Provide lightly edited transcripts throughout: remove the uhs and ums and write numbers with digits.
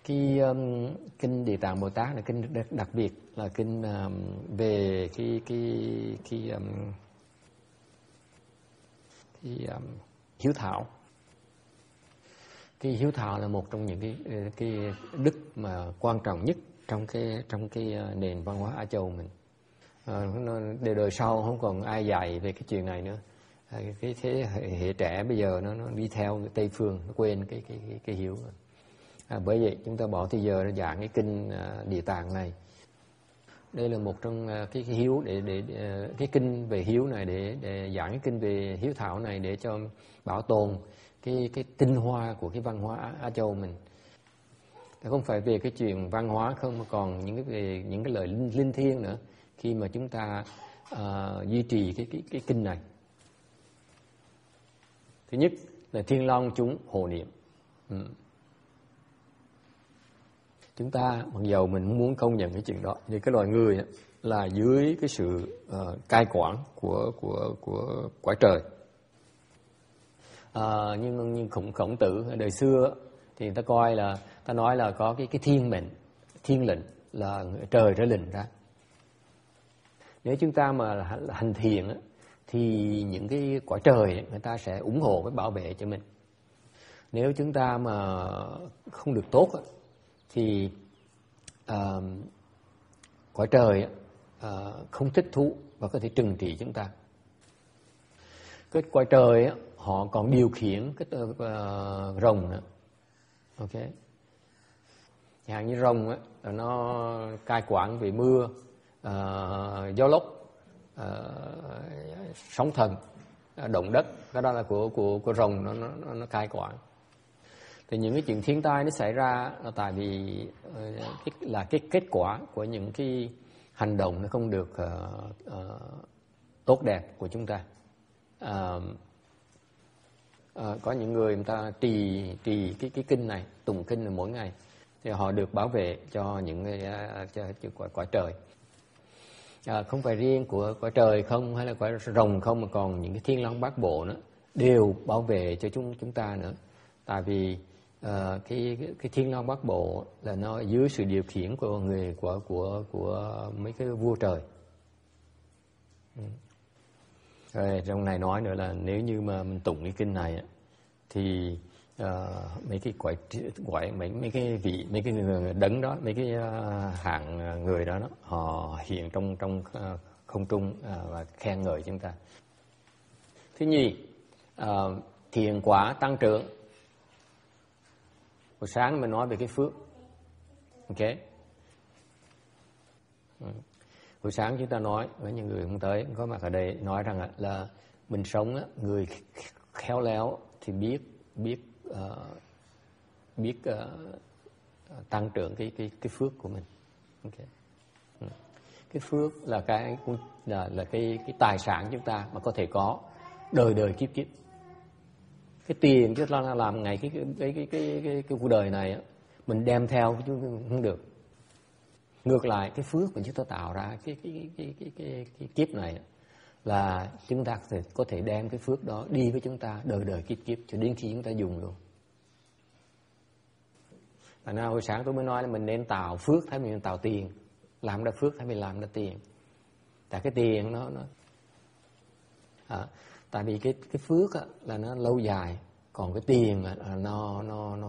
Kinh Địa Tạng Bồ Tát là kinh đặc biệt, là kinh về hiếu thảo. Cái hiếu thảo là một trong những cái đức mà quan trọng nhất trong cái nền văn hóa Á Châu mình. Đời sau không còn ai dạy về cái chuyện này nữa. Cái thế hệ trẻ bây giờ nó đi theo Tây phương, nó quên cái hiếu. Bởi vậy chúng ta bỏ thời giờ để giảng cái kinh Địa Tạng này. Đây là một trong cái hiếu để cái kinh về hiếu này, để giảng cái kinh về hiếu thảo này để cho bảo tồn cái tinh hoa của cái văn hóa Á Châu mình. Không phải về cái chuyện văn hóa không, mà còn những cái lời linh thiêng nữa khi mà chúng ta duy trì cái kinh này. Thứ nhất là thiên long chúng hộ niệm. Chúng ta mặc dầu mình không muốn công nhận cái chuyện đó, nhưng cái loài người là dưới cái sự cai quản của cõi trời. Nhưng Khổng Tử đời xưa thì người ta coi là, ta nói là có cái thiên mệnh, thiên lệnh là trời ra lệnh ra. Nếu chúng ta mà hành thiện thì những cái cõi trời người ta sẽ ủng hộ với bảo vệ cho mình. Nếu chúng ta mà không được tốt thì cõi trời không thích thú và có thể trừng trị chúng ta. Cái cõi trời họ còn điều khiển cái rồng nữa. Ok. Chẳng hạn như rồng nó cai quản về mưa, gió lốc, sóng thần, động đất, cái đó là của rồng, nó cai quản. Thì những cái chuyện thiên tai nó xảy ra là tại vì là cái kết quả của những cái hành động nó không được tốt đẹp của chúng ta. Có những người ta trì cái kinh này, tụng kinh này mỗi ngày, thì họ được bảo vệ cho những cõi trời. Không phải riêng của cõi trời không, hay là cõi rồng không, mà còn những cái thiên long bát bộ nữa đều bảo vệ cho chúng ta nữa. Tại vì cái thiên long bát bộ là nó dưới sự điều khiển của người của mấy cái vua trời. Rồi trong này nói nữa là nếu như mà mình tụng cái kinh này thì mấy cái quái mấy cái vị, mấy cái người đấng đó, mấy cái hạng người đó, họ hiện trong không trung và khen ngợi chúng ta. Thứ nhì, thiện quả tăng trưởng. Hồi sáng mình nói về cái phước. Ok. Hồi sáng chúng ta nói với những người không tới, có mặt ở đây, nói rằng là mình sống người khéo léo thì biết tăng trưởng cái phước của mình. Okay. Cái phước là cái tài sản chúng ta mà có thể có đời kiếp. Cái tiền chúng ta làm ngày cái cuộc đời này mình đem theo chứ không được. Ngược lại cái phước mà chúng ta tạo ra cái kiếp này là chúng ta có thể đem cái phước đó đi với chúng ta đời kiếp cho đến khi chúng ta dùng luôn. Thành ra hồi sáng tôi mới nói là mình nên tạo phước thay vì mình tạo tiền, làm ra phước thay vì làm ra tiền. Tại cái tiền nó tại vì cái phước là nó lâu dài, còn cái tiền là nó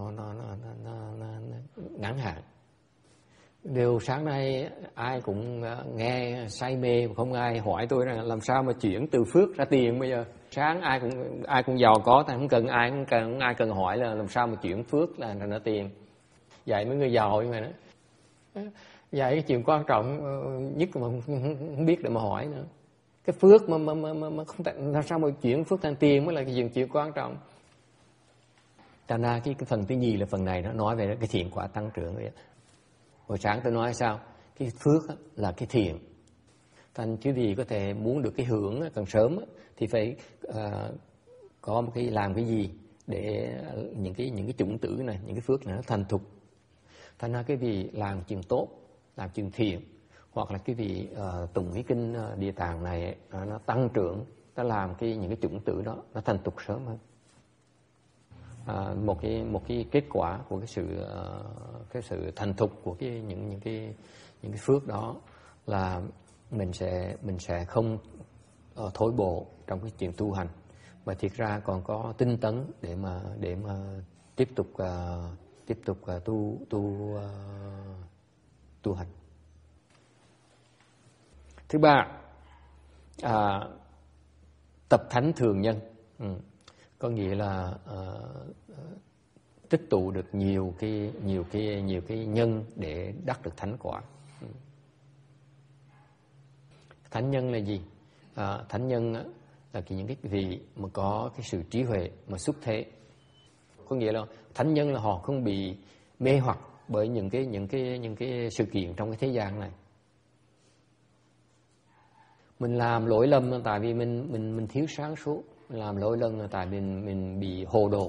ngắn hạn. Điều sáng nay ai cũng nghe say mê, không ai hỏi tôi rằng làm sao mà chuyển từ phước ra tiền bây giờ. Sáng ai cũng giàu có, ta không cần ai cần hỏi là làm sao mà chuyển phước là ra tiền. Dạy mấy người giàu như vậy đó. Dạy cái chuyện quan trọng nhất mà không biết để mà hỏi nữa. Cái phước mà không làm sao mà chuyển phước thành tiền mới là cái chuyện quan trọng. Thành ra cái phần thứ nhì là phần này nó nói về cái thiện quả tăng trưởng vậy. Hồi sáng tôi nói sao? Cái phước là cái thiện. Thành chứ gì có thể muốn được cái hưởng càng sớm thì phải có một cái làm cái gì để những cái chủng tử này, những cái phước này nó thành thục. Thành ra cái vị làm chuyện tốt, làm chuyện thiện, hoặc là cái vị tụng cái kinh Địa Tạng này nó tăng trưởng, nó làm những cái chủng tử đó nó thành thục sớm hơn. một cái kết quả của cái sự thành thục của những cái phước đó là mình sẽ không thối bộ trong cái chuyện tu hành, mà thiệt ra còn có tinh tấn để mà tiếp tục tu hành. Thứ ba, tập thánh thường nhân, có nghĩa là tích tụ được nhiều cái nhân để đắc được thánh quả. Thánh nhân là gì? Thánh nhân là những cái vị mà có cái sự trí huệ mà xuất thế. Có nghĩa là thánh nhân là họ không bị mê hoặc bởi những cái sự kiện trong cái thế gian này. Mình làm lỗi lầm là tại vì mình thiếu sáng suốt, mình làm lỗi lầm là tại vì mình bị hồ đồ.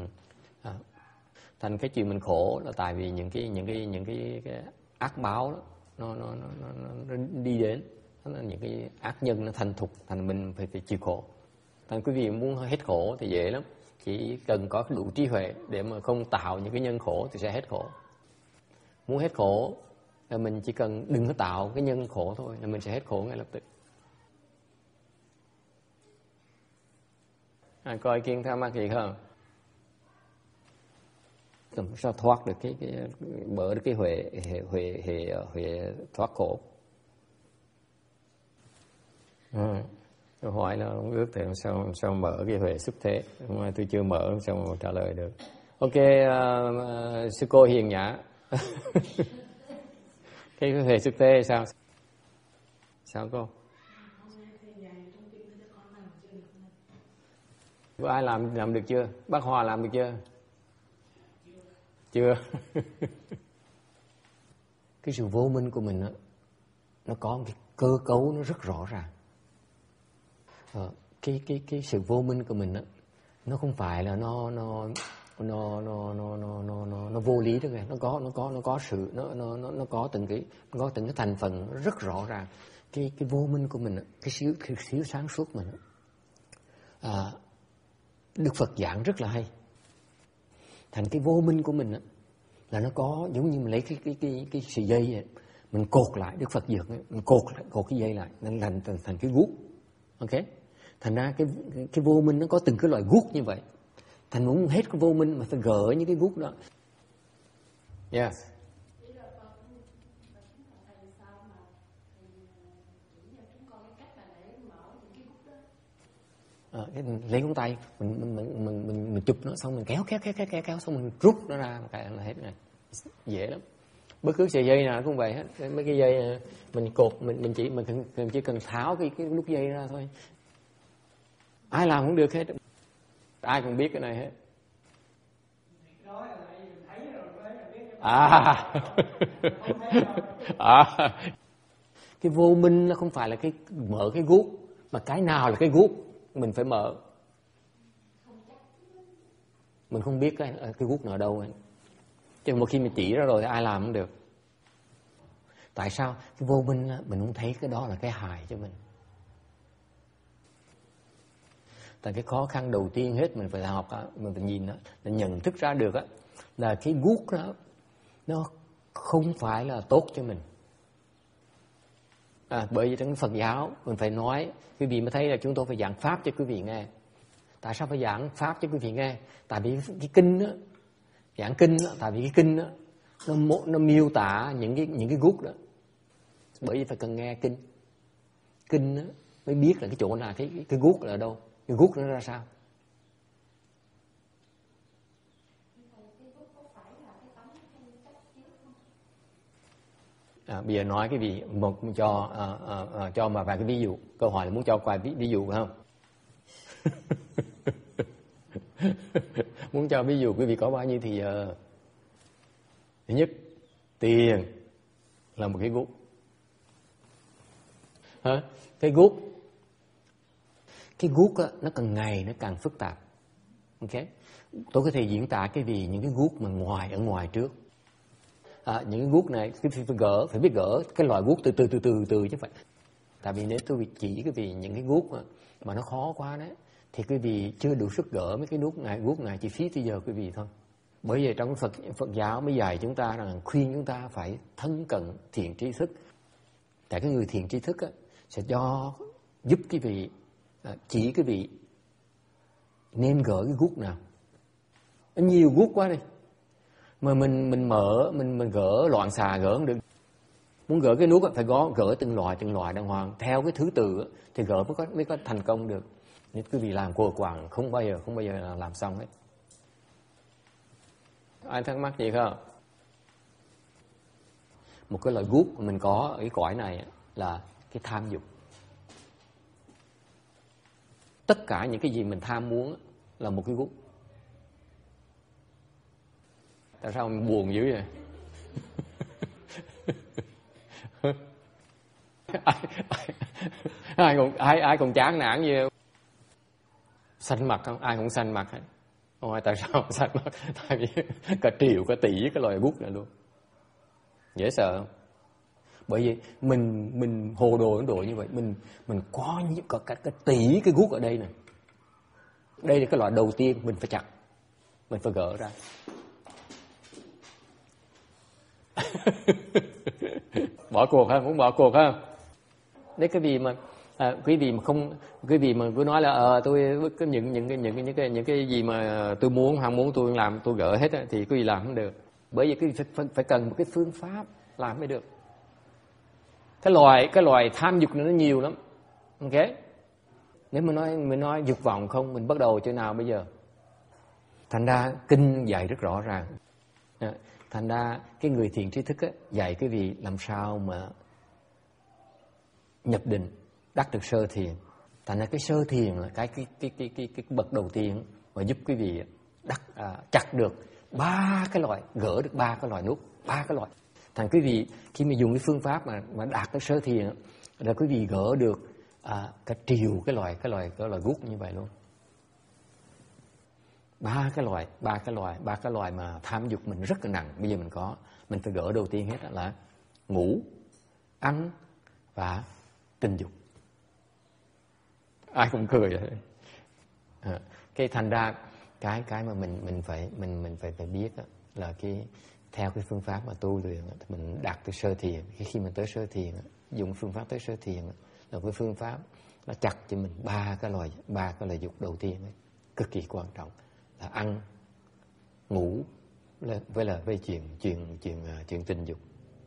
Thành cái chuyện mình khổ là tại vì những cái ác báo đó, nó đi đến, đó là những cái ác nhân nó thành thục, thành mình phải chịu khổ. Thành quý vị muốn hết khổ thì dễ lắm, chỉ cần có đủ trí huệ để mà không tạo những cái nhân khổ thì sẽ hết khổ. Muốn hết khổ là mình chỉ cần đừng có tạo cái nhân khổ thôi là mình sẽ hết khổ ngay lập tức. Coi Kiên Tha Ma Kỳ không? Sao thoát được cái mở được cái huệ thoát khổ. Tôi hỏi là không ước thì sao mở cái huệ xuất thế, mà tôi chưa mở sao mà trả lời được. Ok, sư cô hiền nhã. Cái huệ xuất thế sao cô? Có ai làm được chưa? Bác Hòa làm được chưa? Chưa. Cái sự vô minh của mình đó, nó có một cái cơ cấu nó rất rõ ràng. Cái sự vô minh của mình đó, nó không phải là nó vô lý đâu nghe. Nó có sự nó có từng cái thành phần rất rõ ràng. Cái vô minh của mình đó, cái thiếu sáng suốt mình đó. Đức Phật giảng rất là hay. Thành cái vô minh của mình á, là nó có giống như mình lấy cái sợi dây ấy, mình cột lại. Đức Phật dược ấy, mình cột cái dây lại nên thành cái guốc. Ok, thành ra cái vô minh nó có từng cái loại guốc như vậy. Thành muốn hết cái vô minh mà phải gỡ những cái guốc đó. Yes. Lấy ngón tay mình chụp nó, xong mình kéo xong mình rút nó ra cái là hết này. Dễ lắm. Bất cứ sợi dây nào cũng vậy hết. Mấy cái dây mình cột mình chỉ cần tháo cái nút dây ra thôi. Ai làm cũng được hết. Ai cũng biết cái này hết. Cái vô minh nó không phải là cái mở cái guốc, mà cái nào là cái guốc mình phải mở. Mình không biết cái guốc nào ở đâu ấy. Chứ một khi mình chỉ ra rồi thì ai làm cũng được. Tại sao? Cái vô minh mình không thấy cái đó là cái hại cho mình. Tại cái khó khăn đầu tiên hết mình phải học, mình phải nhìn đó, là nhận thức ra được là cái guốc đó nó không phải là tốt cho mình. Bởi vì trong Phật giáo mình phải nói, quý vị mới thấy là chúng tôi phải giảng pháp cho quý vị nghe. Tại sao phải giảng pháp cho quý vị nghe? Tại vì cái kinh đó, giảng kinh đó, tại vì cái kinh đó, nó miêu tả những cái guốc đó. Bởi vì phải cần nghe kinh đó, mới biết là cái chỗ nào cái guốc là ở đâu, cái guốc nó ra sao. Bây giờ nói cái gì cho mà vài cái ví dụ. Câu hỏi là muốn cho vài ví dụ phải không? Muốn cho ví dụ quý vị có bao nhiêu thì giờ? Thứ nhất, tiền là một cái guốc. Cái guốc nó càng ngày nó càng phức tạp. Ok, tôi có thể diễn tả cái gì những cái guốc mà ở ngoài trước. Những cái guốc này phải biết gỡ cái loại guốc từ chứ phải. Tại vì nếu tôi chỉ cái vì những cái guốc mà nó khó quá đấy thì quý vị chưa đủ sức gỡ mấy cái guốc này, chỉ phí thời giờ quý vị thôi. Bởi vì trong Phật giáo mới dạy chúng ta rằng khuyên chúng ta phải thân cận thiện tri thức. Tại cái người thiện tri thức á, sẽ giúp quý vị, chỉ quý vị nên gỡ cái guốc nào. Nhiều guốc quá đi, mà mình gỡ loạn xà gỡ không được. Muốn gỡ cái nút phải gỡ từng loại đàng hoàng theo cái thứ tự thì gỡ mới có thành công được. Nên quý vị làm quờ quàng không bao giờ làm xong hết. Ai thắc mắc gì không? Một cái loại guốc mình có ở cái cõi này là cái tham dục. Tất cả những cái gì mình tham muốn là một cái guốc. Tại sao mình buồn dữ vậy? ai còn chán nản gì không? Xanh mặt không? Ai cũng xanh mặt hết. Ôi, tại sao xanh mặt? Tại vì cả triệu cả tỷ cái loài guốc này luôn. Dễ sợ không? Bởi vì mình hồ đồ Ấn Độ như vậy, mình có cả tỷ cái guốc ở đây này. Đây là cái loại đầu tiên mình phải chặt, mình phải gỡ ra. Bỏ cuộc ha, muốn bỏ cuộc ha. Đấy, cái gì mà quý vị mà cứ nói là tôi có những cái gì mà tôi muốn không muốn tôi làm, tôi gỡ hết á, thì quý vị làm không được. Bởi vì quý vị phải cần một cái phương pháp làm mới được. Cái loài tham dục này nó nhiều lắm. Ok? Nếu mình nói dục vọng không, mình bắt đầu chỗ nào bây giờ? Thành ra kinh dạy rất rõ ràng. Thành ra cái người thiện tri thức á, dạy quý vị làm sao mà nhập định, đắc được sơ thiền. Thành ra cái sơ thiền là cái bậc đầu tiên mà giúp quý vị chặt được gỡ được ba cái loại nút, ba cái loại. Thành quý vị khi mà dùng cái phương pháp mà đạt tới sơ thiền là quý vị gỡ được cả triệu cái loại guốc như vậy luôn. Ba cái loại mà tham dục mình rất là nặng. Bây giờ mình phải gỡ đầu tiên hết là ngủ, ăn và tình dục. Ai cũng cười vậy. Cái thành ra cái mà mình phải biết là theo cái phương pháp mà tu luyện mình đạt tới sơ thiền. Khi mình tới sơ thiền, dùng phương pháp tới sơ thiền là cái phương pháp nó chặt cho mình ba cái loại dục đầu tiên ấy, cực kỳ quan trọng là ăn, ngủ với chuyện tình dục.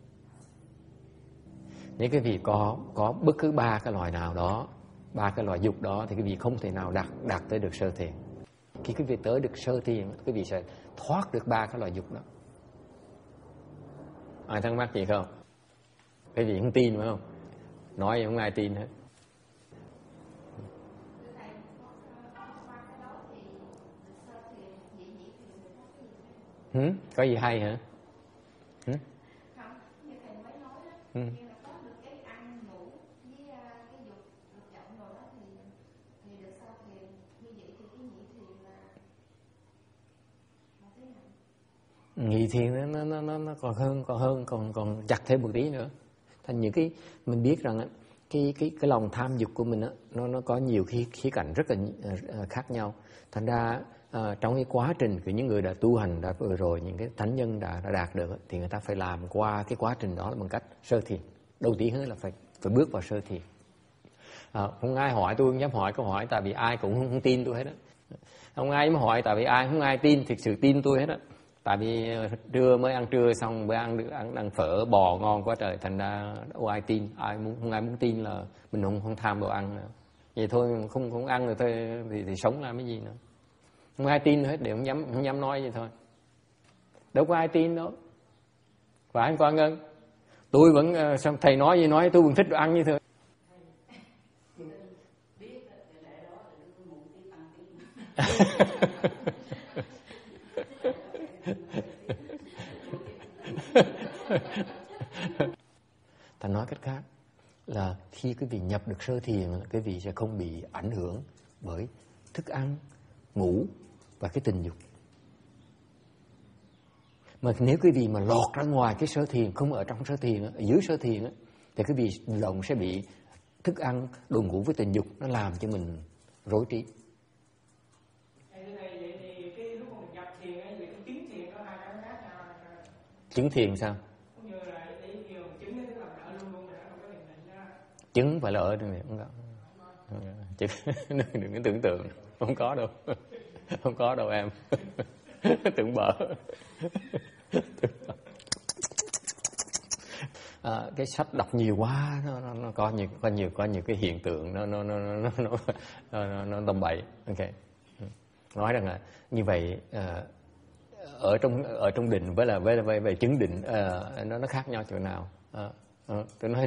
Nếu cái vị có bất cứ ba cái loại nào đó, ba cái loại dục đó thì cái vị không thể nào đạt tới được sơ thiền. Khi cái vị tới được sơ thiền, cái vị sẽ thoát được ba cái loại dục đó. Ai thắc mắc gì không? Cái vị không tin phải không? Nói không ai tin hết. Có gì hay hả? Không, như thầy mới nói đó, khi mà có được cái ăn, ngủ với cái dục vọng rồi đó thì được sao thiền. Như vậy thì cái nhị thiền là thế nào? Nhị thiền nó còn chặt thêm một tí nữa. Thành những cái mình biết rằng cái lòng tham dục của mình nó có nhiều khía cạnh rất là khác nhau. Thành ra trong cái quá trình của những người đã tu hành đã vừa rồi, những cái thánh nhân đã đạt được thì người ta phải làm qua cái quá trình đó bằng cách sơ thiền. Đầu tiên là phải bước vào sơ thiền. Không ai hỏi tôi, không dám hỏi câu hỏi tại vì ai cũng không tin tôi hết á. Không ai dám hỏi tại vì không ai tin thực sự tin tôi hết á. Tại vì trưa mới ăn trưa xong bữa ăn phở bò ngon quá trời, thành ra đâu ai tin, không ai muốn tin là mình không tham đồ ăn nữa. Vậy thôi không ăn rồi thôi thì sống làm cái gì nữa. Không ai tin hết, đều không dám nói vậy thôi. Đâu có ai tin đâu. Phải không con Ngân? Tôi vẫn sao thầy nói gì nói tôi vẫn thích đồ ăn như thôi. Ta nói cách khác là khi quý vị nhập được sơ thiền, quý vị sẽ không bị ảnh hưởng bởi thức ăn, ngủ và cái tình dục. Mà nếu quý vị mà lọt ra ngoài cái sơ thiền, không ở trong sơ thiền, ở dưới sơ thiền thì quý vị động sẽ bị thức ăn, đồ ngủ với tình dục nó làm cho mình rối trí. Chứng thiền sao? Chứng phải là ở trong này, không có. Đừng có tưởng tượng, không có đâu. Không có đâu em. Tưởng bở. Cái sách đọc nhiều quá, nó có nhiều cái hiện tượng nó tầm bậy. Ok. Nói rằng là như vậy, ở trong định với là về chứng định, nó khác nhau chỗ nào? Tôi nói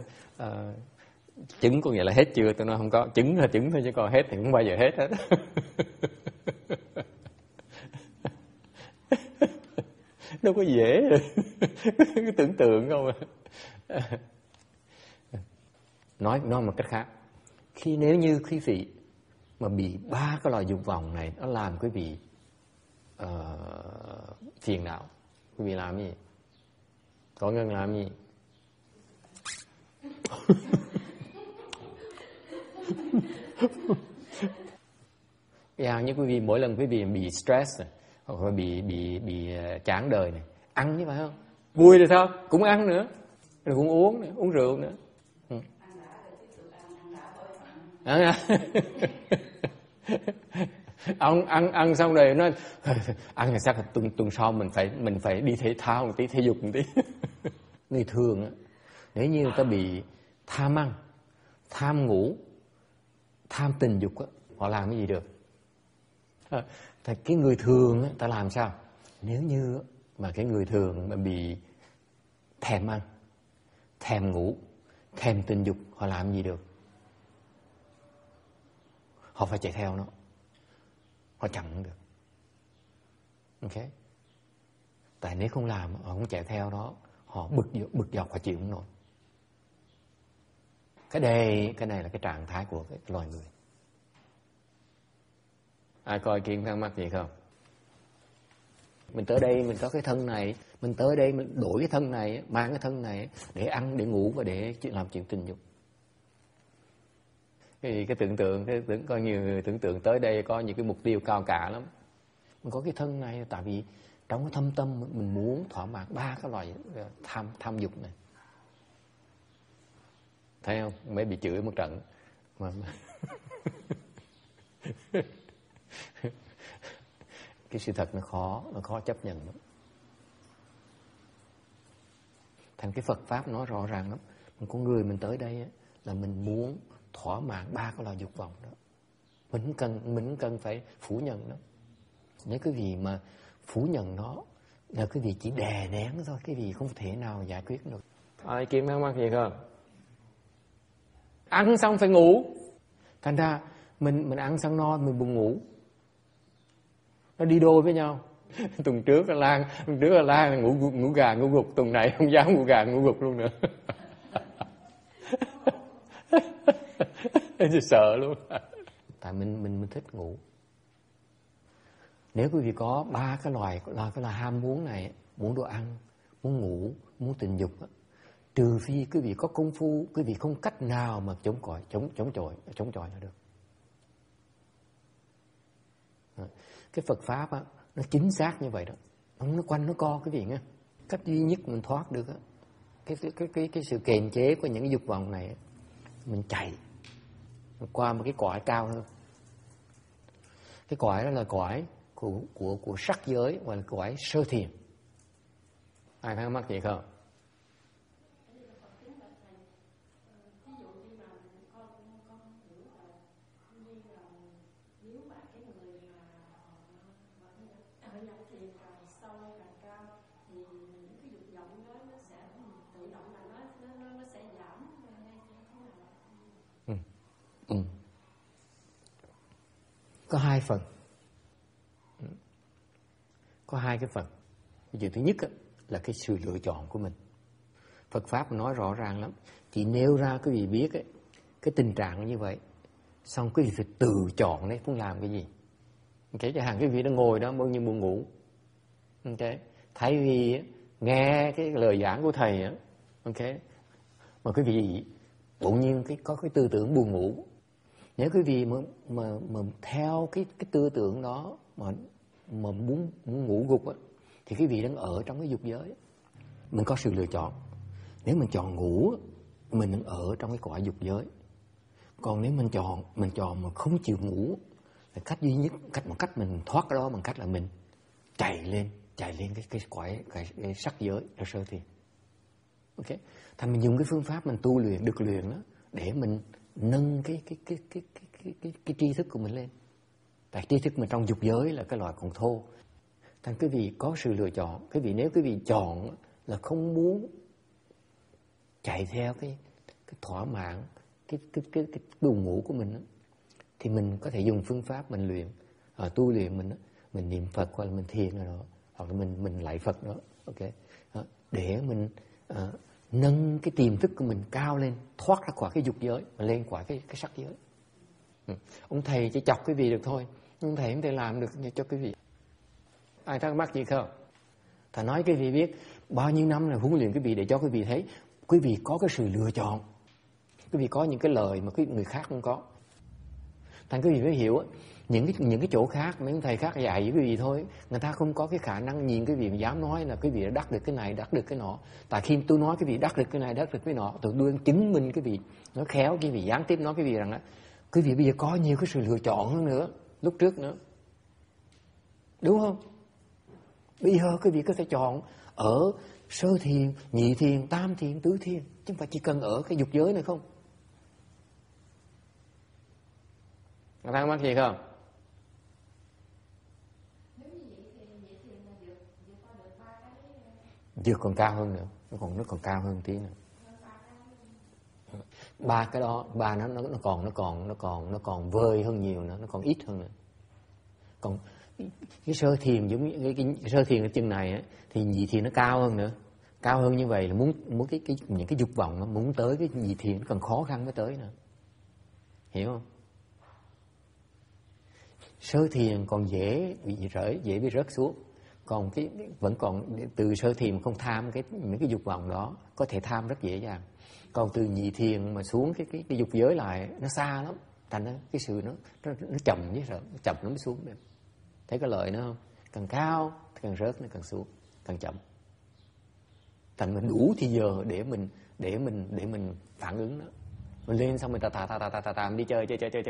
chứng có nghĩa là hết chưa? Tôi nói không có, chứng là chứng thôi, chứ còn hết thì không bao giờ hết hết. Đâu có dễ. Cái tưởng tượng không à. Nói một cách khác, nếu như quý vị mà bị 3 cái loại dục vọng này, nó làm quý vị phiền não, quý vị làm gì? Có ngân làm gì? Như quý vị mỗi lần quý vị bị stress hoặc là bị chán đời này, ăn chứ phải không? Vui thì sao? Cũng ăn nữa, rồi cũng uống nữa, uống rượu nữa. Ăn xong rồi nó ăn là chắc là tuần sau mình phải đi thể thao một tí, thể dục một tí. Người thường á, nếu như người ta bị tham ăn, tham ngủ, tham tình dục á, họ làm cái gì được? Thì cái người thường á, ta làm sao? Nếu như mà cái người thường mà bị thèm ăn, thèm ngủ, thèm tình dục, họ làm gì được? Họ phải chạy theo nó, họ chẳng được. Ok? Tại nếu không làm, họ không chạy theo nó, họ bực dọc, họ chịu không nổi. Cái này là cái trạng thái của cái loài người. Ai coi Kiên thắc mắc gì không? Mình tới đây mình có cái thân này, mình tới đây mình đổi cái thân này, mang cái thân này để ăn, để ngủ và để làm chuyện tình dục. Cái có nhiều người tưởng tượng tới đây có những cái mục tiêu cao cả lắm. Mình có cái thân này tại vì trong cái thâm tâm mình muốn thỏa mãn 3 cái loại tham dục này. Thấy không? Mới bị chửi một trận. Cái sự thật nó khó chấp nhận lắm. Thành cái Phật Pháp nói rõ ràng lắm. Con người mình tới đây là mình muốn thỏa mãn 3 cái loại dục vọng đó. Mình cần phải phủ nhận nó. Nếu cái gì mà phủ nhận nó là cái gì chỉ đè nén thôi, cái gì không thể nào giải quyết được. Ai Kim thắc mắc gì không? Ăn xong phải ngủ. Thành ra mình ăn xong no mình buồn ngủ. Nó đi đôi với nhau. Tuần trước là Lan ngủ gà ngủ gục, tuần này không dám ngủ gà ngủ gục luôn nữa. Sợ luôn. Tại mình thích ngủ. Nếu quý vị có 3 cái loại ham muốn này, muốn đồ ăn, muốn ngủ, muốn tình dục, trừ phi quý vị có công phu, quý vị không cách nào mà chống chọi là được. Cái Phật Pháp á, nó chính xác như vậy đó. Nó quanh nó co quý vị nghe. Cách duy nhất mình thoát được á, cái sự kiềm chế của những cái dục vọng này, mình chạy qua một cái cõi cao hơn. Cái cõi đó là cõi của sắc giới, hoặc là cõi sơ thiền. Ai thắc mắc gì không? Có 2 phần. Có 2 cái phần. Chuyện thứ nhất là cái sự lựa chọn của mình. Phật Pháp nói rõ ràng lắm. Chỉ nêu ra quý vị biết cái tình trạng như vậy, xong quý vị phải tự chọn đấy, muốn làm cái gì. Okay, chẳng hạn quý vị đã ngồi đó bao nhiêu buồn ngủ. Okay. Thay vì nghe cái lời giảng của thầy okay, mà quý vị bỗng nhiên có cái tư tưởng buồn ngủ. Nếu quý vị mà theo cái tư tưởng đó mà muốn ngủ gục thì quý vị đang ở trong cái dục giới. Mình có sự lựa chọn. Nếu mình chọn ngủ, mình ở trong cái cõi dục giới. Còn nếu mình chọn mà không chịu ngủ, thì cách duy nhất, một cách mình thoát cái đó bằng cách là mình chạy lên cái cõi cái sắc giới ở sơ thiền. Ok, thành mình dùng cái phương pháp mình tu luyện, được luyện đó để mình nâng cái tri thức của mình lên. Tại tri thức mình trong dục giới là cái loại còn thô. Thành quý vị có sự lựa chọn. Quý vị nếu quý vị chọn là không muốn chạy theo cái thỏa mãn cái buồn ngủ của mình đó, thì mình có thể dùng phương pháp mình luyện, tu luyện mình niệm Phật hoặc là mình thiền rồi đó, hoặc là mình lạy Phật đó, ok, để mình nâng cái tiềm thức của mình cao lên, thoát ra khỏi cái dục giới và lên khỏi cái sắc giới. Ông thầy chỉ chọc quý vị được thôi, ông thầy không thể làm được cho quý vị. Ai thắc mắc gì không? Thầy nói quý vị biết bao nhiêu năm là huấn luyện quý vị để cho quý vị thấy quý vị có cái sự lựa chọn. Quý vị có những cái lời mà người khác không có. Thành quý vị phải hiểu những cái chỗ khác mấy ông thầy khác dạy với quý vị thôi, người ta không có cái khả năng nhìn quý vị mà dám nói là quý vị đã đắc được cái này, đắc được cái nọ. Tại khi tôi nói quý vị đắc được cái này, đắc được cái nọ, tôi đương chứng minh quý vị nó khéo, quý vị gián tiếp nói quý vị rằng quý vị bây giờ có nhiều cái sự lựa chọn hơn nữa lúc trước nữa, đúng không? Bây giờ quý vị có thể chọn ở sơ thiền, nhị thiền, tam thiền, tứ thiền, chứ không phải chỉ cần ở cái dục giới này không. Có thắc mắc gì không? Dược còn cao hơn nữa, nó còn cao hơn tí nữa. Ba cái đó, nó còn vơi hơn nhiều nữa, nó còn ít hơn nữa. Còn cái sơ thiền giống như cái sơ thiền ở chân này á, thì nhị thiền nó cao hơn nữa. Cao hơn như vậy là muốn những cái dục vọng nó muốn tới cái nhị thiền nó còn khó khăn mới tới nữa. Hiểu không? Sơ thiền còn dễ bị rớt xuống. Còn vẫn còn từ sơ thiền không tham những cái dục vọng đó, có thể tham rất dễ dàng. Còn từ nhị thiền mà xuống cái dục giới lại nó xa lắm, thành ra cái sự nó chậm với sợ, nó chậm nó mới xuống. Thấy cái lợi nữa không? Càng cao càng rớt, nó càng xuống, càng chậm. Thành mình đủ thì giờ để mình phản ứng đó. Mình lên xong mình tà đi chơi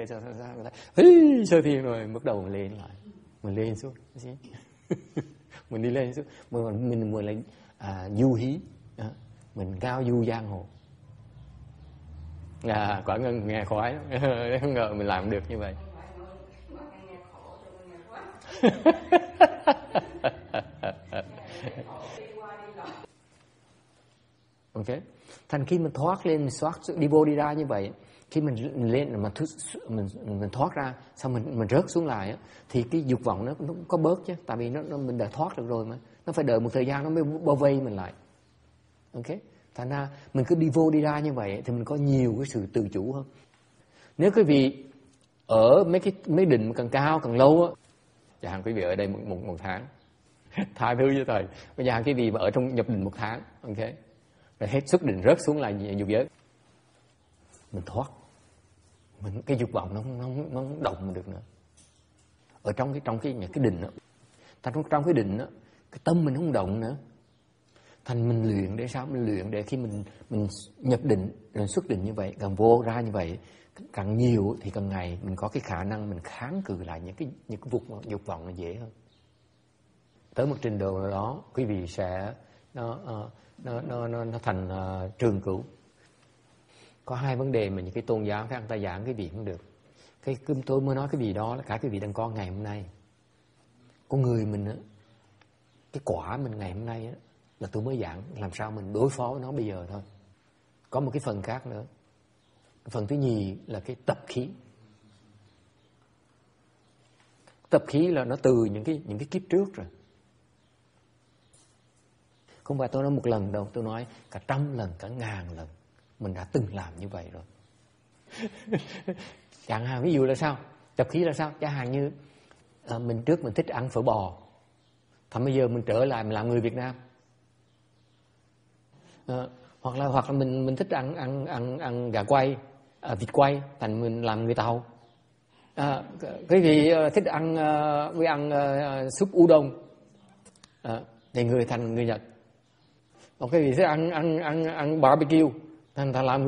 sơ thiền rồi bắt đầu mình lên lại, mình lên xuống mình đi lên xuống, mình lại du hí, mình cao du giang hồ. Quả Ngân nghe khoái, không ngờ mình làm được như vậy. Ok, thành khi mình thoát lên, mình đi vô đi ra như vậy, khi mình lên mà mình thoát ra, xong mình rớt xuống lại á, thì cái dục vọng nó có bớt chứ, tại vì mình đã thoát được rồi mà, nó phải đợi một thời gian nó mới bao vây mình lại. Ok, thành ra mình cứ đi vô đi ra như vậy thì mình có nhiều cái sự tự chủ hơn. Nếu quý vị ở mấy định càng cao càng lâu á, chẳng hạn quý vị ở đây một tháng, tha thứ với thầy, bây giờ quý vị mà ở trong nhập định một tháng, ok, rồi hết xuất định rớt xuống lại dục giới, mình thoát, cái dục vọng nó không động mình được nữa. Ở trong những cái định đó, trong cái định đó, cái tâm mình không động nữa. Thành mình luyện để sao? Mình luyện để khi mình nhập định rồi xuất định như vậy, càng vô ra như vậy, càng nhiều thì càng ngày mình có cái khả năng mình kháng cự lại những cái dục vọng nó dễ hơn. Tới một trình độ nào đó, quý vị sẽ nó thành trường cửu. Có hai vấn đề mà những cái tôn giáo khác người ta giảng cái vị không được. Tôi mới nói cái vị đó là cả cái vị đang có ngày hôm nay. Con người mình á, cái quả mình ngày hôm nay á, là tôi mới giảng làm sao mình đối phó với nó bây giờ thôi. Có một cái phần khác nữa. Phần thứ nhì là cái tập khí. Tập khí là nó từ những cái kiếp trước rồi. Không phải tôi nói một lần đâu, tôi nói cả 100 lần, cả 1000 lần. Mình đã từng làm như vậy rồi. Chẳng hạn ví dụ là sao? Tập khí là sao? Chẳng hạn như mình trước mình thích ăn phở bò, thành bây giờ mình trở lại mình làm người Việt Nam. Hoặc là mình thích ăn gà quay, vịt quay, thành mình làm người Tàu. Cái gì thích ăn súp udon, thì thành người Nhật. Còn cái gì sẽ ăn barbecue, thành ta làm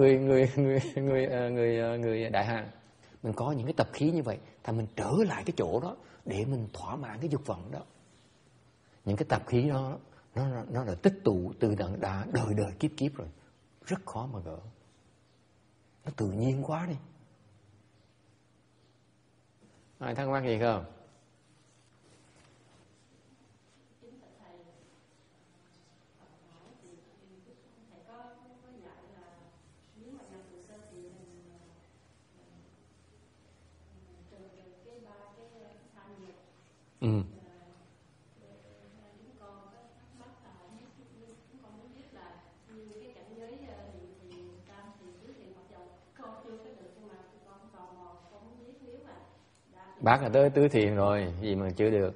người đại hàng. Mình có những cái tập khí như vậy, thì mình trở lại cái chỗ đó để mình thỏa mãn cái dục vọng đó. Những cái tập khí đó nó là tích tụ từ đã đời kiếp rồi, rất khó mà gỡ. Nó tự nhiên quá đi. Ai thắc mắc gì không? Ừ. Bác là tới tứ thiền rồi, gì mà chưa được.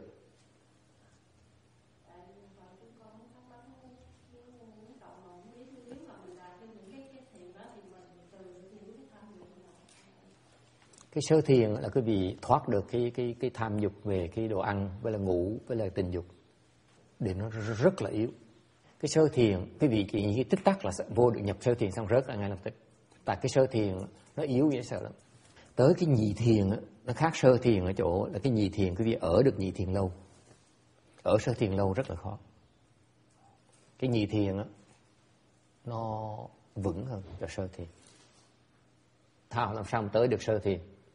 Cái sơ thiền là cái vị thoát được cái tham dục về cái đồ ăn với là ngủ với là tình dục, để nó rất là yếu. Cái sơ thiền, cái vị cái tích tắc là vô được nhập sơ thiền xong rớt là ngay lập tức. Tại cái sơ thiền nó yếu dễ sợ lắm. Tới cái nhị thiền nó khác sơ thiền ở chỗ là cái nhị thiền cái vị ở được nhị thiền lâu. Ở sơ thiền lâu rất là khó. Cái nhị thiền nó vững hơn là sơ thiền. Thao làm sao mà tới được sơ thiền?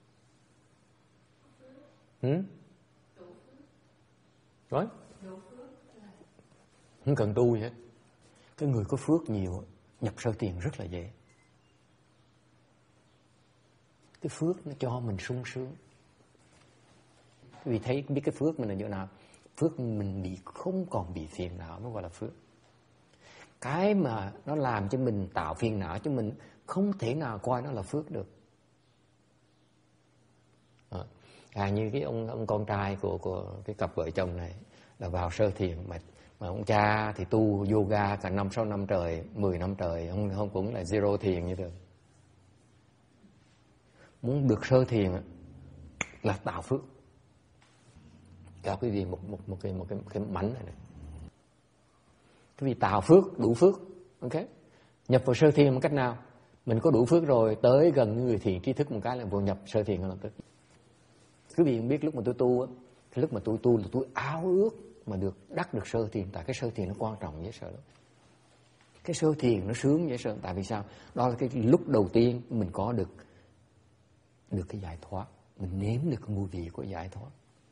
Rồi không cần tu gì hết. Cái người có phước nhiều nhập sơ thiền rất là dễ. Cái phước nó cho mình sung sướng. Vì thấy biết cái phước mình là chỗ nào? Phước mình không còn bị phiền não mới gọi là phước. Cái mà nó làm cho mình tạo phiền não cho mình không thể nào coi nó là phước được. Như cái ông con trai của cái cặp vợ chồng này là vào sơ thiền mà ông cha thì tu yoga cả 5-6 năm trời, 10 năm trời, không cũng là zero thiền như thế. Muốn được sơ thiền là tạo phước. Cho quý vị một cái mảnh này. Quý vị tạo phước, đủ phước, ok? Nhập vào sơ thiền một cách nào? Mình có đủ phước rồi, tới gần người thiền trí thức một cái là vô nhập sơ thiền lập tức. Quý vị biết lúc mà tôi tu, cái lúc mà tôi tu là tôi ao ước mà đắc được sơ thiền, tại cái sơ thiền nó quan trọng dễ sợ lắm. Cái sơ thiền nó sướng dễ sợ, tại vì sao? Đó là cái lúc đầu tiên mình có được cái giải thoát, mình nếm được cái mùi vị của giải thoát.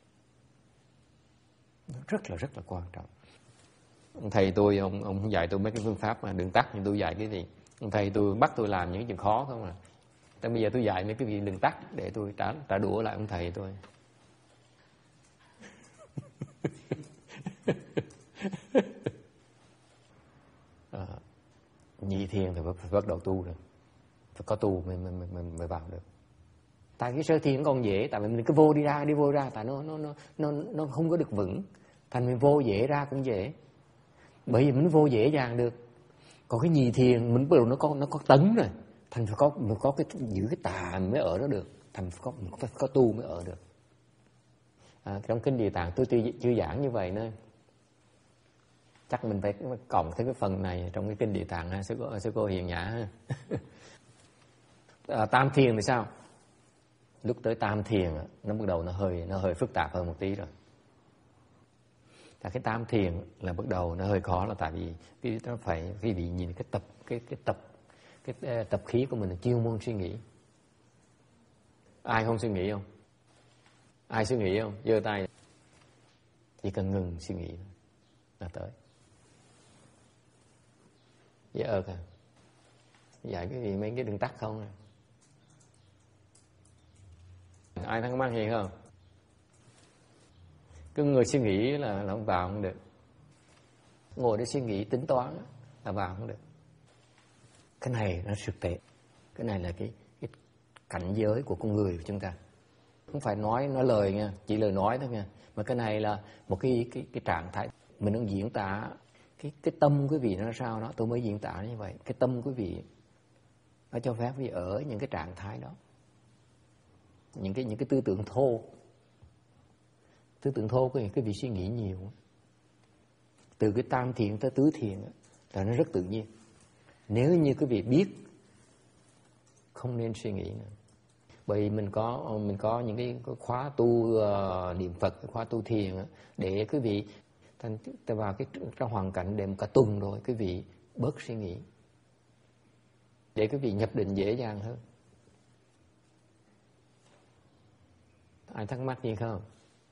Nó rất là quan trọng. Ông thầy tôi, ông dạy tôi mấy cái phương pháp mà đường tắt, nhưng tôi dạy cái gì? Ông thầy tôi bắt tôi làm những chuyện khó không à. Tại bây giờ tôi dạy mấy cái gì đường tắt để tôi trả đũa lại ông thầy tôi. Nhị thiền thì phải bắt đầu tu rồi, phải có tu mới vào được. Tại cái sơ thiền còn dễ, tại vì mình cứ vô đi ra, tại nó không có được vững, thành mình vô dễ ra cũng dễ, bởi vì mình vô dễ dàng được. Còn cái nhị thiền mình bắt đầu nó có tấn rồi, thành phải có cái giữ cái tà mới ở đó được, thành phải có tu mới ở được. Trong kinh Địa Tạng tôi chưa giảng như vậy nữa. Chắc mình phải cộng thêm cái phần này trong cái kinh Địa Tạng ha, sư cô Hiền Nhã ha. Tam thiền thì sao? Lúc tới tam thiền nó bắt đầu nó hơi phức tạp hơn một tí rồi. Cái tam thiền là bắt đầu nó hơi khó, là tại vì nó phải quý vị nhìn cái tập khí của mình là chuyên môn suy nghĩ. Ai không suy nghĩ không? Ai suy nghĩ không? giơ tay. Chỉ cần ngừng suy nghĩ là tới. Dễ ợt à. Dạy cái gì mấy cái đường tắt không à. Ai thắc mắc gì không? Cứ người suy nghĩ là không vào không được. Ngồi để suy nghĩ tính toán là vào không được. Cái này nó thực tế. Cái này là cái cảnh giới của con người của chúng ta. Không phải nói lời nha, chỉ lời nói thôi nha. Mà cái này là một cái trạng thái mình đang diễn tả cái tâm quý vị nó sao đó, tôi mới diễn tả như vậy. Cái tâm quý vị nó cho phép quý vị ở những cái trạng thái đó. Những cái tư tưởng thô. Tư tưởng thô cái vị suy nghĩ nhiều. Từ cái tam thiền tới tứ thiền Rồi nó rất tự nhiên. Nếu như quý vị biết, không nên suy nghĩ nữa. Bởi mình có những cái khóa tu niệm Phật, khóa tu thiền để quý vị vào trong hoàn cảnh để một cả tuần rồi quý vị bớt suy nghĩ, để quý vị nhập định dễ dàng hơn. Ai thắc mắc gì không?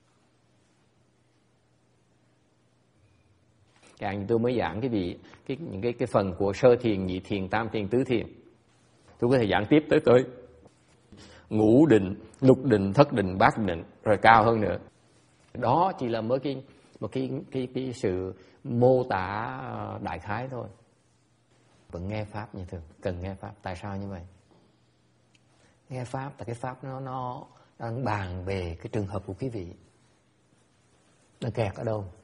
Càng tôi mới giảng những cái phần của sơ thiền, nhị thiền, tam thiền, tứ thiền. Tôi có thể giảng tiếp tới ngũ định, lục định, thất định, bát định, rồi cao hơn nữa. Đó chỉ là mới một cái sự mô tả đại khái thôi. Vẫn nghe pháp như thường, cần nghe pháp. Tại sao như vậy? Nghe pháp là cái pháp nó đang bàn về cái trường hợp của quý vị. Nó kẹt ở đâu?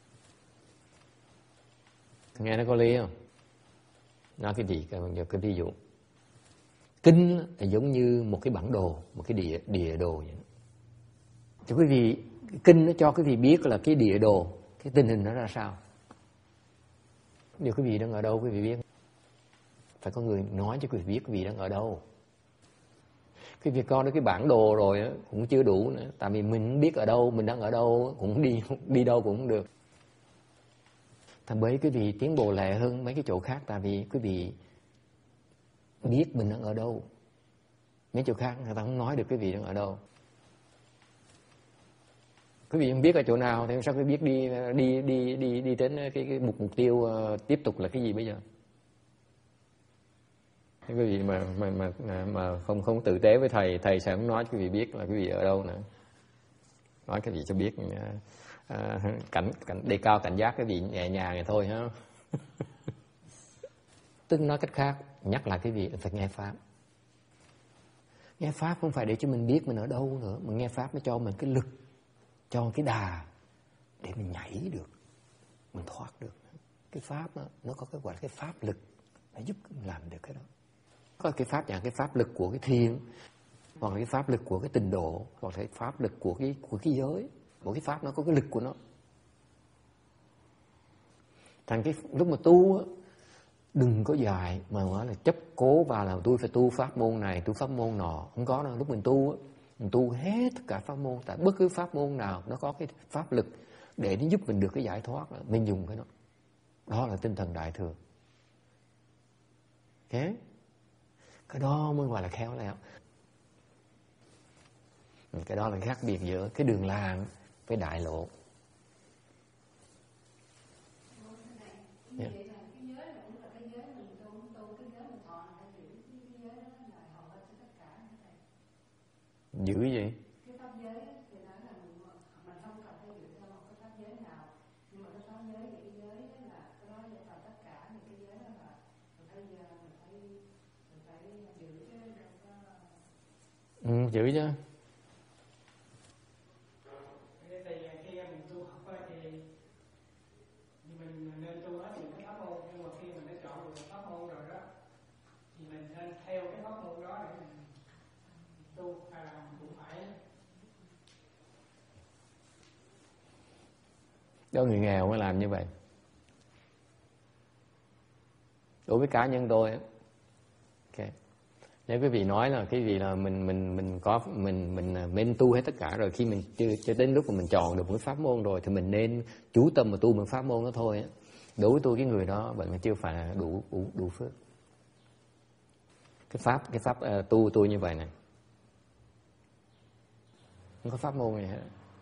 Nghe nó có lý không? Nói cái gì? Cái ví dụ. Kinh là giống như một cái bản đồ, một cái địa đồ vậy. Cho quý vị, kinh nó cho quý vị biết là cái địa đồ, cái tình hình nó ra sao. Nếu quý vị đang ở đâu quý vị biết. Phải có người nói cho quý vị biết quý vị đang ở đâu. Quý vị coi đến cái bản đồ rồi cũng chưa đủ nữa. Tại vì mình biết ở đâu, mình đang ở đâu, cũng đi đâu cũng không được. Thành bởi quý vị tiến bộ lẹ hơn mấy cái chỗ khác. Tại vì quý vị biết mình đang ở đâu. Mấy chỗ khác người ta không nói được quý vị đang ở đâu. Quý vị không biết ở chỗ nào thì sao quý vị biết đi đến cái mục tiêu tiếp tục là cái gì bây giờ? Quý vị mà không tử tế với thầy sẽ không nói quý vị biết là quý vị ở đâu nữa. Nói quý vị cho biết đề cao cảnh giác quý vị nhẹ nhàng vậy thôi ha. Tức nói cách khác, nhắc lại quý vị phải nghe pháp. Nghe pháp không phải để cho mình biết mình ở đâu nữa, mà nghe pháp nó cho mình cái lực, cho cái đà để mình nhảy được, mình thoát được. Cái pháp đó, nó có cái gọi là cái pháp lực, nó giúp mình làm được cái đó. Có cái pháp cái pháp lực của cái thiền, hoặc là cái pháp lực của cái tịnh độ, hoặc là cái pháp lực của cái giới. Mỗi cái pháp nó có cái lực của nó. Thành cái lúc mà tu á, đừng có dài mà nói là chấp cố vào là tôi phải tu pháp môn này, tu pháp môn nọ. Không có đâu. Lúc mình tu á, mình tu hết tất cả pháp môn. Tại bất cứ pháp môn nào nó có cái pháp lực để nó giúp mình được cái giải thoát. Mình dùng cái đó. Đó là tinh thần đại thừa. Okay? Cái đó mới gọi là khéo léo. Cái đó là khác biệt giữa cái đường làng với đại lộ. Yeah. Giữ cái gì? Cái pháp giới thì nói là mình không cần phải dựa theo một cái pháp giới nào, nhưng mà cái pháp giới và cái giới là cái đó là tất cả những cái giới đó là mình phải giữ chứ. Giữ chứ. Đó người nghèo mới làm như vậy. Đối với cá nhân tôi okay. Nếu quý vị nói là cái gì là mình nên tu hết tất cả rồi, khi mình chưa đến lúc mà mình chọn được một cái pháp môn rồi thì mình nên chú tâm mà tu một pháp môn đó thôi. Đối với tôi cái người đó vậy mà chưa phải là đủ phước. Cái pháp tu tôi như vậy này, không có pháp môn gì hết.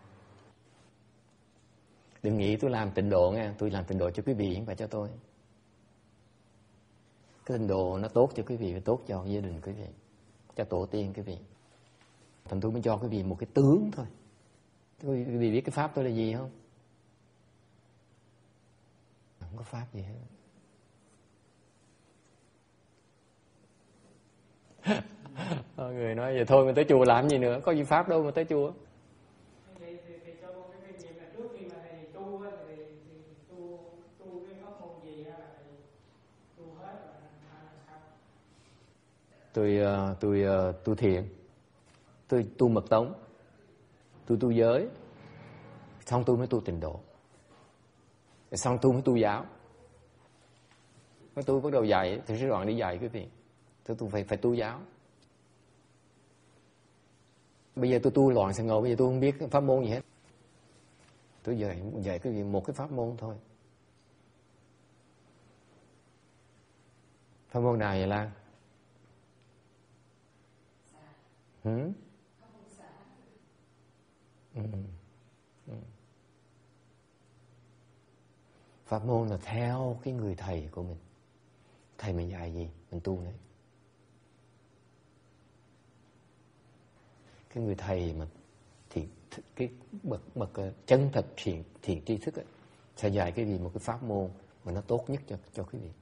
Đừng nghĩ tôi làm tịnh độ nghe, tôi làm tịnh độ cho quý vị không phải cho tôi. Cái tịnh độ nó tốt cho quý vị và tốt cho gia đình quý vị, cho tổ tiên quý vị. Thành tôi mới cho quý vị một cái tướng thôi. Quý vị biết cái pháp tôi là gì không? Không có pháp gì hết. Mọi người nói vậy thôi mà tới chùa làm gì nữa, có gì pháp đâu mà tới chùa. Tôi tu thiền, tôi tu mật tông, tôi tu giới, xong tôi mới tu tịnh độ, xong tôi mới tu giáo. Tôi bắt đầu dạy, thì sư đoàn đi dạy quý vị. Tôi phải tu giáo. Bây giờ tôi tu loạn sân ngộ, bây giờ tôi không biết pháp môn gì hết. Tôi dạy quý vị một cái pháp môn thôi. Pháp môn nào vậy Lan? Pháp môn là theo cái người thầy của mình. Thầy mình dạy gì mình tu đấy. Cái người thầy mà thì cái bậc chân thật thiện tri thức ấy, sẽ dạy cái gì một cái pháp môn mà nó tốt nhất cho quý vị.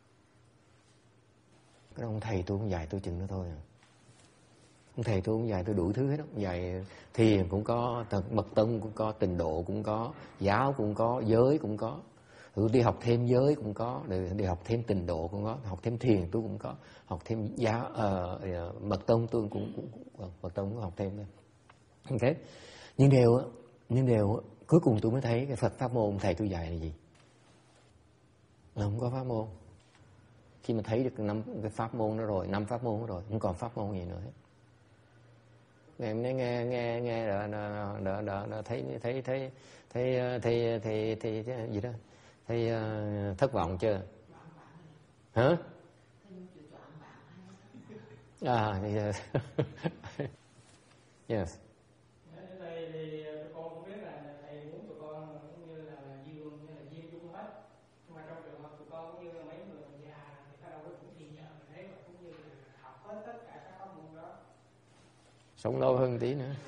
Cái ông thầy tôi không dạy tôi chừng đó thôi à. Ông thầy tôi không dạy tôi đủ thứ hết đó. Dạy thiền cũng có, mật tông cũng có, tịnh độ cũng có, giáo cũng có, giới cũng có. Đi học thêm giới cũng có, đi học thêm tịnh độ cũng có, học thêm thiền tôi cũng có, học thêm mật tông tôi cũng mật tông cũng học thêm thôi. Ok. Nhưng điều cuối cùng tôi mới thấy cái Phật pháp môn thầy tôi dạy là gì? Là không có pháp môn. Khi mà thấy được cái pháp môn đó rồi, 5 pháp môn đó rồi, không còn pháp môn gì nữa hết. Em nghe đó thấy gì đó, thấy thất vọng chưa? Hả? Yes. Thầy thì con cũng biết là thầy muốn tụi con cũng như là dương như là diêm dung hết, nhưng mà trong trường hợp tụi con cũng như là mấy người già thì ta đâu có cũng thì nhờ mình thấy, mà cũng như là học hết tất cả các pháp môn đó. Sống lâu hơn tí nữa.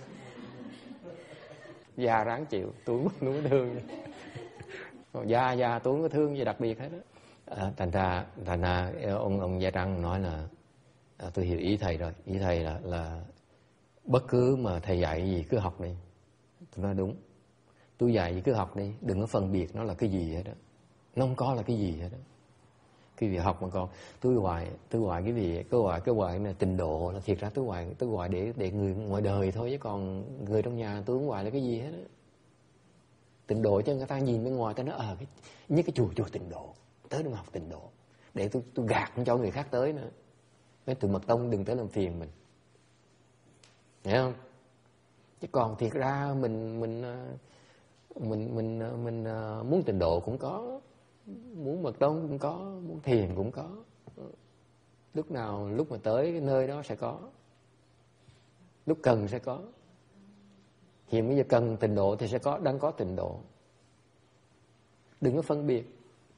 Già ráng chịu, tôi cũng thương. Già tôi không có thương gì đặc biệt hết đó. Thành ra ông Gia Trăng nói là tôi hiểu ý thầy rồi. Ý thầy là bất cứ mà thầy dạy gì cứ học đi. Tôi nói đúng. Tôi dạy gì cứ học đi, đừng có phân biệt nó là cái gì hết đó. Nó không có là cái gì hết đó. Cái việc học mà còn tôi gọi cái gì, cái gọi là tịnh độ là thiệt ra tôi gọi để người ngoài đời thôi, chứ còn người trong nhà tôi không gọi là cái gì hết đó. Tịnh độ cho người ta nhìn bên ngoài ta nói nhất cái chùa tịnh độ, tới đừng học tịnh độ để tôi gạt không cho người khác tới nữa. Mấy tụi mật tông đừng tới làm phiền mình, hiểu không? Chứ còn thiệt ra mình muốn tịnh độ cũng có, muốn mật tông cũng có, muốn thiền cũng có. Lúc mà tới cái nơi đó sẽ có, lúc cần sẽ có. Hiện bây giờ cần tịnh độ thì sẽ đang có tịnh độ. Đừng có phân biệt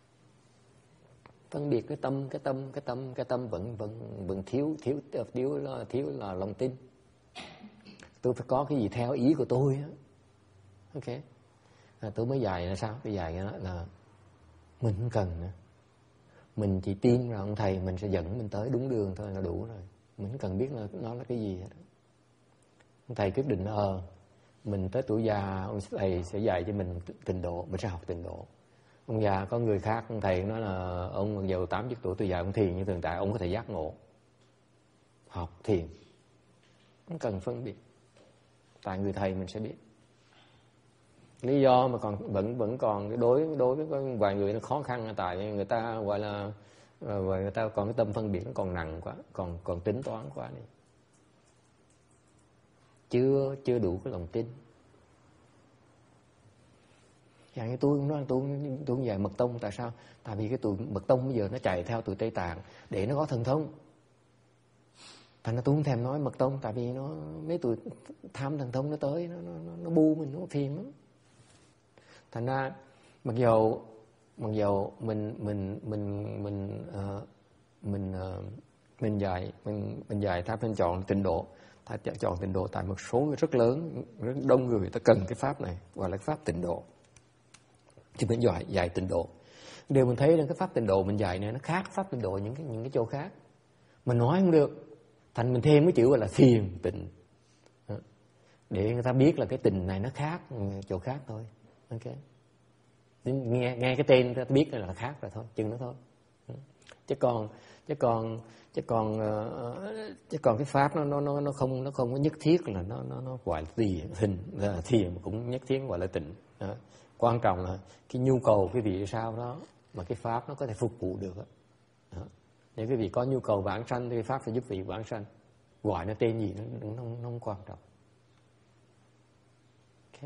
cái tâm vẫn thiếu là lòng tin. Tôi phải có cái gì theo ý của tôi á. Ok. Tôi mới dạy là sao? Tôi dạy là mình không cần nữa. Mình chỉ tin rằng ông thầy mình sẽ dẫn mình tới đúng đường thôi là đủ rồi. Mình không cần biết là nó là cái gì hết. Ông thầy quyết định mình tới tuổi già ông thầy sẽ dạy cho mình tịnh độ, mình sẽ học tịnh độ. Ông già có người khác, ông thầy nói là ông giàu 80 tuổi tôi dạy ông thiền, nhưng thực tại ông có thể giác ngộ, học thiền, không cần phân biệt. Tại người thầy mình sẽ biết. Lý do mà vẫn còn đối với vài người nó khó khăn là tại người ta gọi là người ta còn cái tâm phân biệt nó còn nặng quá, còn tính toán quá đi. Chưa đủ cái lòng tin. Dạng như tôi cũng nói tôi không dạy mật tông. Tại sao? Tại vì cái tụi mật tông bây giờ nó chạy theo tụi Tây Tạng để nó có thần thông. Thành ra tôi không thèm nói mật tông, tại vì mấy tụi tham thần thông nó tới nó bu mình, nó phiền lắm. Thành ra mặc dầu mình dạy ta nên chọn tịnh độ. Ta chọn tịnh độ tại một số người rất lớn, rất đông người ta cần cái pháp này, gọi là cái pháp tịnh độ. Thì mình dạy tịnh độ. Điều mình thấy là cái pháp tịnh độ mình dạy này nó khác pháp tịnh độ những cái chỗ khác. Mình nói không được, thành mình thêm cái chữ gọi là thiền tịnh, để người ta biết là cái tịnh này nó khác chỗ khác thôi. Ok. Nghe cái tên ta biết là khác rồi thôi, chừng đó thôi. Chứ còn cái pháp nó không có nhất thiết là nó gọi là thiền cũng nhất thiết gọi là tịnh. Quan trọng là cái nhu cầu cái vị sao đó mà cái pháp nó có thể phục vụ được. Nếu quý vị có nhu cầu vãng sanh thì pháp sẽ giúp vị vãng sanh. Gọi nó tên gì nó không quan trọng. Okay.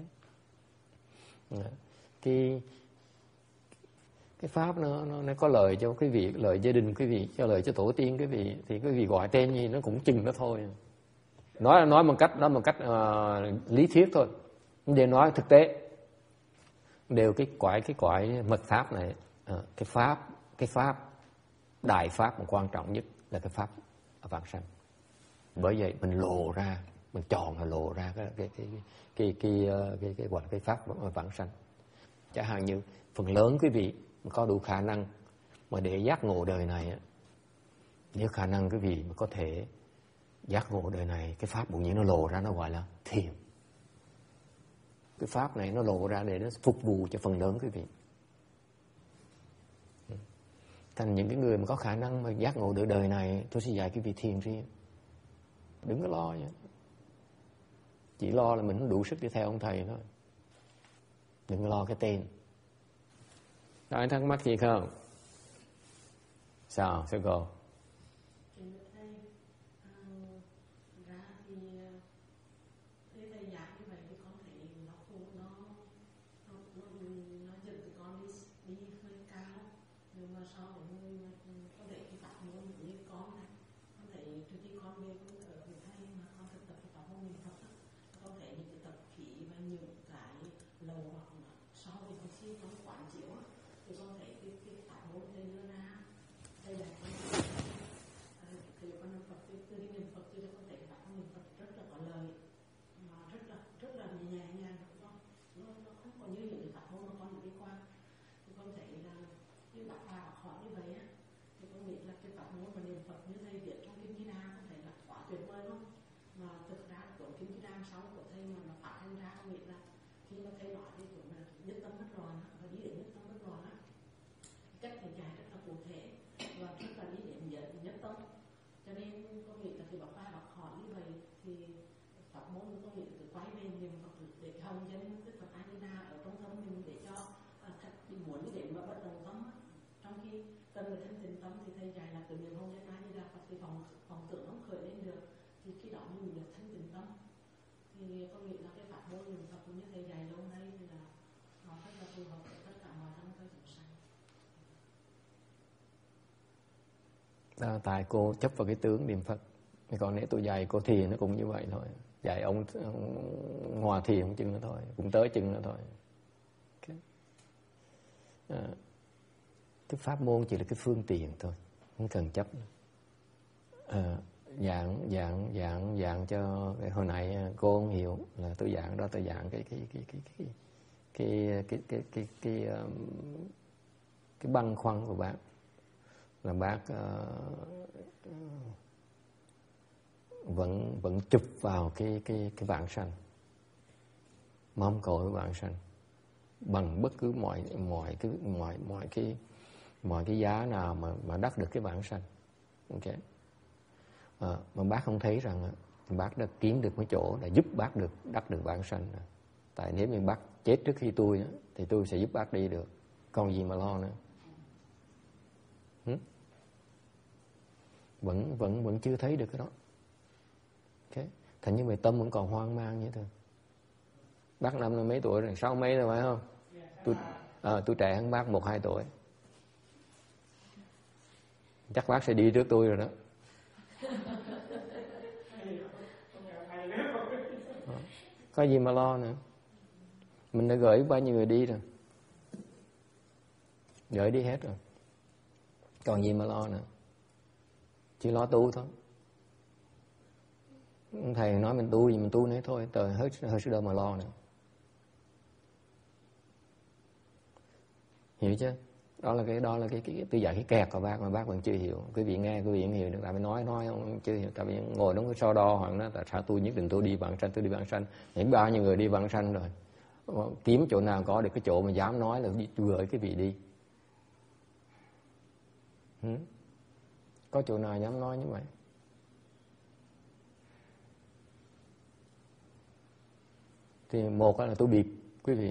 Cái pháp nó có lợi cho quý vị, lợi gia đình quý vị, cho lợi cho tổ tiên quý vị, thì quý vị gọi tên gì nó cũng chừng đó thôi. Nói một cách lý thuyết thôi, để nói thực tế đều cái quải mật pháp này, cái pháp đại pháp mà quan trọng nhất là cái pháp vãng sanh. Bởi vậy mình lộ ra, mình chọn là lộ ra cái gọi là cái pháp vãng sanh. Chẳng hạn như phần lớn quý vị có đủ khả năng mà để giác ngộ đời này, nếu khả năng quý vị mà có thể giác ngộ đời này, cái pháp bỗng nhiên nó lộ ra, nó gọi là thiền. Cái pháp này nó lộ ra để nó phục vụ cho phần lớn quý vị. Thành những cái người mà có khả năng mà giác ngộ đời này, tôi sẽ dạy quý vị thiền riêng. Đừng có lo vậy. Chỉ lo là mình không đủ sức đi theo ông thầy thôi. Đừng có lo cái tên. Có ai thắc mắc gì không? Sao? Sẽ cô? Tại cô chấp vào cái tướng niệm Phật. Còn nếu tôi dạy cô thiền nó cũng như vậy thôi. Dạy ông hòa thiền không chừng nữa thôi, cũng tới chừng nữa thôi. Okay. Cái pháp môn chỉ là cái phương tiện thôi, không cần chấp. Dạng cho hồi nãy cô không hiểu là tôi giảng đó, tôi giảng cái băn khoăn của bác là bác vẫn chụp vào cái vãng sanh, mong cầu cái vãng sanh bằng bất cứ mọi cái giá nào mà đắc được cái vãng sanh. Okay. Mà bác không thấy rằng bác đã kiếm được cái chỗ là giúp bác đắc được vãng sanh. Tại nếu như bác chết trước khi tôi thì tôi sẽ giúp bác đi được, còn gì mà lo nữa. Vẫn chưa thấy được cái đó. Okay. Thành như vậy tâm vẫn còn hoang mang như thế. Bác năm mấy tuổi rồi, 60 rồi phải không? Tôi trẻ hơn bác 1-2 tuổi. Chắc bác sẽ đi trước tôi rồi đó. Có gì mà lo nữa. Mình đã gửi bao nhiêu người đi rồi, gửi đi hết rồi, còn gì mà lo nữa. Chỉ lo tu thôi. Thầy nói mình tu gì mình tu nấy thôi, trời hết sức đâu mà lo nữa. Hiểu chưa? Đó là cái tôi dạy cái kẹt của bác mà bác vẫn chưa hiểu. Quý vị nghe quý vị không hiểu được, tại vì nói không chưa hiểu. Tại vì ngồi đó cái so đo hoặc nó tại sao tôi nhất định tôi đi vãng sanh. Những bao nhiêu người đi vãng sanh rồi, kiếm chỗ nào có được cái chỗ mà dám nói là gửi cái vị đi. Có chỗ nào dám nói như vậy? Thì một là tôi bịp quý vị.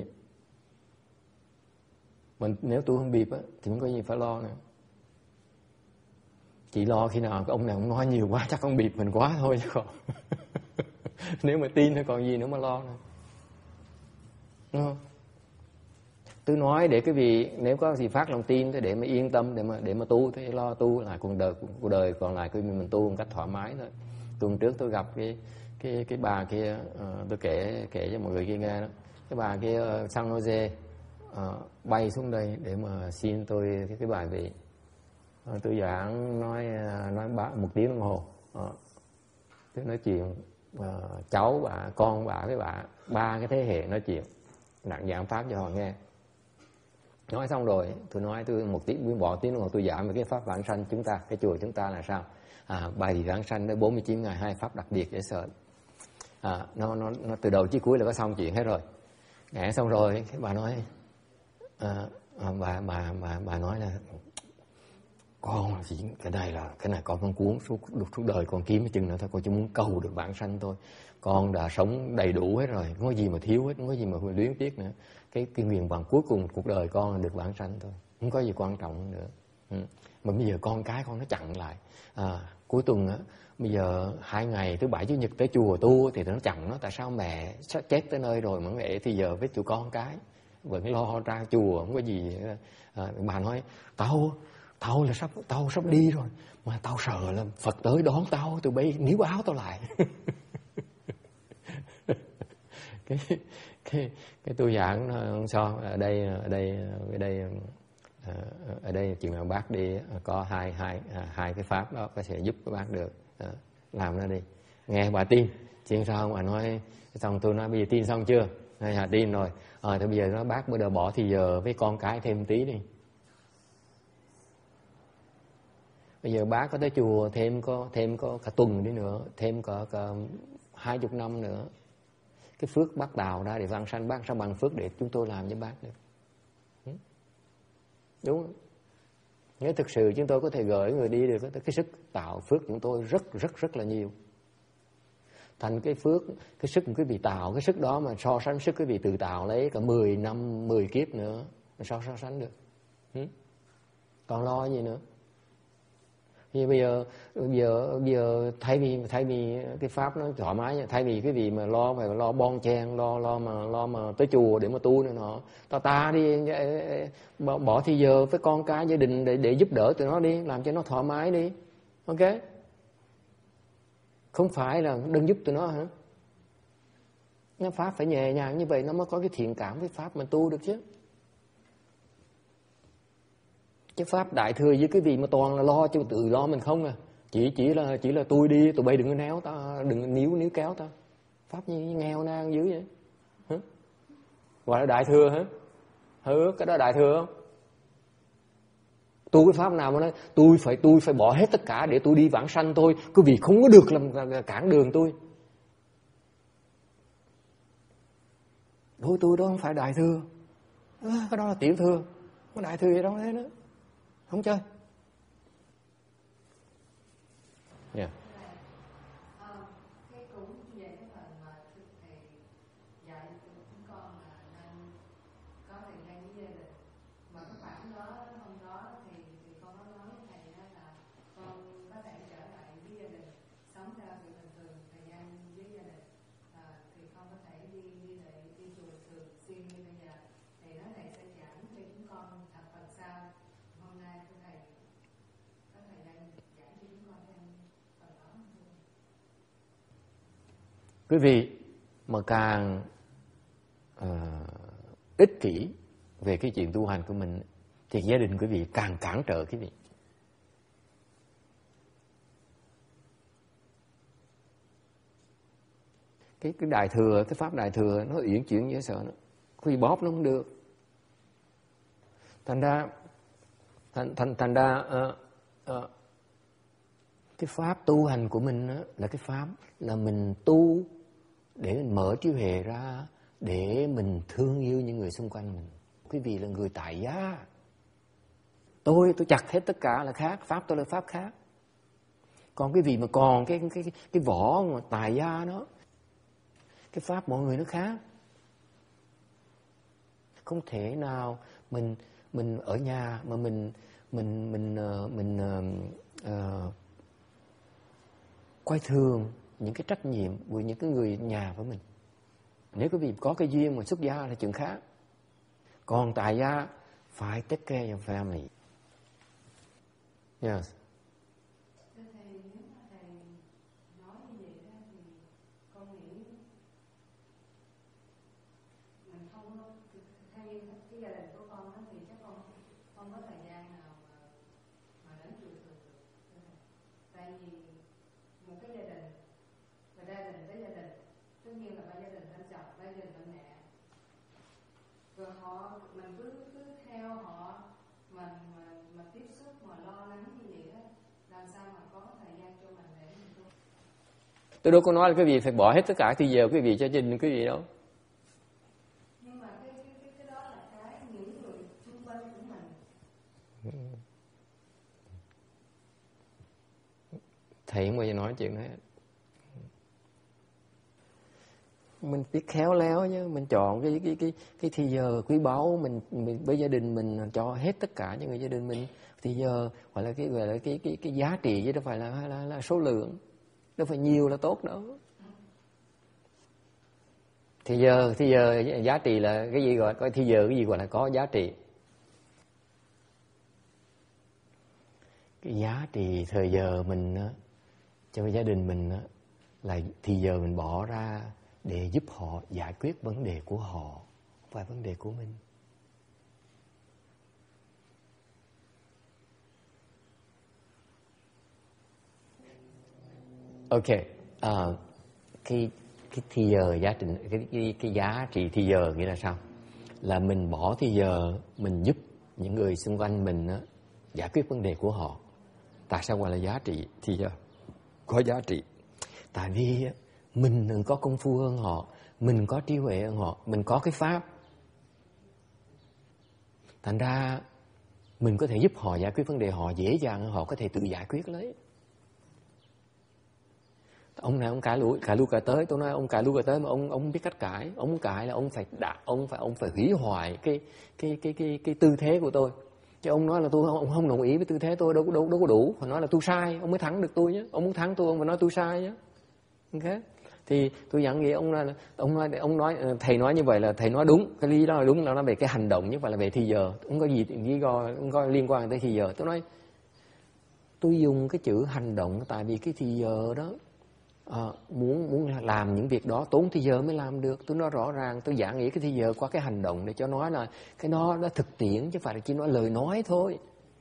Mình nếu tôi không bịp thì không có gì phải lo nữa. Chỉ lo khi nào cái ông này ông nói nhiều quá chắc ông bịp mình quá thôi chứ còn nếu mà tin thì còn gì nữa mà lo nữa. Đúng không? Tôi nói để cái vị nếu có gì phát lòng tin thì để mà yên tâm để mà tu, thì lo tu lại cuộc đời còn lại cứ mình tu một cách thoải mái thôi. Tuần trước tôi gặp cái bà kia, tôi kể cho mọi người kia nghe đó. Cái bà kia San Jose bay xuống đây để mà xin tôi cái bài vị. Tôi giảng nói 1 tiếng đồng hồ. Tôi nói chuyện cháu bà, con bà với bà, 3 cái thế hệ nói chuyện, nặng giảng pháp cho họ nghe. Nói xong rồi tôi 1 tiếng bỏ tiếng đồng hồ tôi giảng về cái pháp vãng sanh chúng ta, cái chùa chúng ta là sao. Bài vãng sanh đó 49 ngày 2 pháp đặc biệt dễ sợ. Nó từ đầu chí cuối là có xong chuyện hết rồi. Nghe xong rồi cái bà nói bà nói là con chỉ cái này con không cuốn suốt đời con kiếm cái chừng nữa thôi, con chỉ muốn cầu được vãng sanh thôi. Con đã sống đầy đủ hết rồi, không có gì mà thiếu hết, không có gì mà luyến tiếc nữa. Cái nguyện vọng cuối cùng cuộc đời con là được vãng sanh thôi, không có gì quan trọng nữa. Mà bây giờ con cái con nó chặn lại. Cuối tuần á, bây giờ 2 ngày thứ Bảy Chủ nhật tới chùa tu thì nó chặn nó, tại sao mẹ chết tới nơi rồi mà mẹ thì giờ với tụi con cái vẫn lo ra chùa không có gì. Bà nói tao sắp đi rồi mà tao sợ là Phật tới đón tao, tụi bay níu áo tao lại. cái tôi giảng không sao, ở đây chừng nào bác đi có hai cái pháp đó có thể giúp các bác được. Làm nó đi, nghe bà tin chuyện sao. Bà nói xong tôi nói bây giờ tin xong chưa? Tin rồi. Thì bây giờ nói bác bây giờ bỏ thì giờ với con cái thêm tí đi. Bây giờ bác có tới chùa thêm có cả tuần đi nữa, thêm có 20 năm nữa. Cái phước bác đào ra để vãng sanh, bác sao bằng phước để chúng tôi làm cho bác được. Đúng không? Nếu thực sự chúng tôi có thể gửi người đi được, cái sức tạo phước chúng tôi rất là nhiều. Thành cái phước, cái sức quý vị tạo, cái sức đó mà so sánh sức quý vị tự tạo lấy cả 10 năm, 10 kiếp nữa mà so sánh được. Còn lo gì nữa? Thì bây giờ thay vì cái pháp nó thoải mái, thay vì cái gì mà phải lo bon chen, lo mà tới chùa để mà tu nữa nọ, ta đi bỏ thì giờ với con cái gia đình để giúp đỡ tụi nó đi, làm cho nó thoải mái đi. Ok? Không phải là đừng giúp tụi nó hả? Nó pháp phải nhẹ nhàng như vậy nó mới có cái thiện cảm với pháp mà tu được chứ. Cái pháp đại thừa với cái gì mà toàn là lo cho tự lo mình không à. Chỉ là tôi đi, tụi bay đừng có néo ta, đừng níu kéo ta. Pháp như nghèo nàn dữ vậy. Hả? Gọi là đại thừa hả? Cái đó đại thừa không? Tu cái pháp nào mà nói tôi phải bỏ hết tất cả để tôi đi vãng sanh thôi, cứ vì không có được làm cản đường tôi. Tôi đó không phải đại thừa. Cái đó là tiểu thừa. Có đại thừa gì đâu thế nữa. Không chơi. Yeah. Cái cũng về cái phần mà thầy dạy chúng con là nên có thời gian với gia đình. Mà cái khoảng đó hôm đó thì con có nói với thầy là con có thể trở lại với gia đình, sống theo sự bình thường thời gian với gia đình, thì con có thể đi chùa thường xuyên như bây giờ. Thì nói thầy sẽ giảng cho chúng con thật phần sau. Hôm nay thầy có thời gian giảng cho chúng con thêm phần đó. Quý vị mà càng ích kỷ về cái chuyện tu hành của mình thì gia đình quý vị càng cản trở quý vị. Cái đại thừa, cái pháp đại thừa nó uyển chuyển dễ sợ nó. Quý vị bóp nó không được. Thành ra cái pháp tu hành của mình á, là cái pháp là mình tu để mình mở trí huệ ra, để mình thương yêu những người xung quanh mình. Quý vị là người tại gia. Tôi chặt hết tất cả là khác, pháp tôi là pháp khác. Còn cái vị mà còn cái vỏ mà tại gia đó, cái pháp mọi người nó khác. Không thể nào mình ở nhà mà mình coi thường những cái trách nhiệm của những cái người nhà của mình. Nếu quý vị có cái duyên mà xuất gia là chuyện khác. Còn tại gia phải take care your family. Yes. Tôi đâu có nói là quý vị phải bỏ hết tất cả thì giờ quý vị cho gia đình quý vị đâu. Nhưng mà cái đó là cái những người xung quanh của mình. Thầy không bao giờ nói chuyện đó. Mình biết khéo léo chứ, mình chọn cái thì giờ quý báu, mình với gia đình mình cho hết tất cả cho người gia đình mình thì giờ gọi là cái giá trị chứ đâu phải là số lượng. Đâu phải nhiều là tốt đâu. Thì giờ giá trị là cái gì gọi thì giờ cái gì gọi là có giá trị. Cái giá trị thời giờ mình cho gia đình mình là thì giờ mình bỏ ra để giúp họ giải quyết vấn đề của họ, không phải vấn đề của mình. Ok, cái thì giờ giá trị, cái giá trị thì giờ nghĩa là sao? Là mình bỏ thì giờ mình giúp những người xung quanh mình giải quyết vấn đề của họ. Tại sao gọi là giá trị thì giờ? Có giá trị. Tại vì mình có công phu hơn họ, mình có trí huệ hơn họ, mình có cái pháp. Thành ra mình có thể giúp họ giải quyết vấn đề họ dễ dàng hơn họ có thể tự giải quyết lấy. Ông này ông cãi lui cãi tới, tôi nói ông cãi lui cãi tới mà ông không biết cách cãi, ông cãi là ông phải hủy hoại cái tư thế của tôi. Chứ ông nói là ông không đồng ý với tư thế tôi đâu có đủ, phải nói là tôi sai, ông mới thắng được tôi nhé. Ông muốn thắng tôi ông phải nói tôi sai nhé. Ok. Thì tôi dặn nghĩ ông nói thầy nói như vậy là thầy nói đúng, cái lý đó là đúng, là nó về cái hành động chứ không phải là về thì giờ. Không có gì không có liên quan tới thì giờ. Tôi nói tôi dùng cái chữ hành động tại vì cái thì giờ đó muốn làm những việc đó tốn thì giờ mới làm được. Tôi nói rõ ràng, tôi giảng nghĩa cái thì giờ qua cái hành động để cho nói là cái nó thực tiễn chứ không phải là chỉ nói lời nói thôi.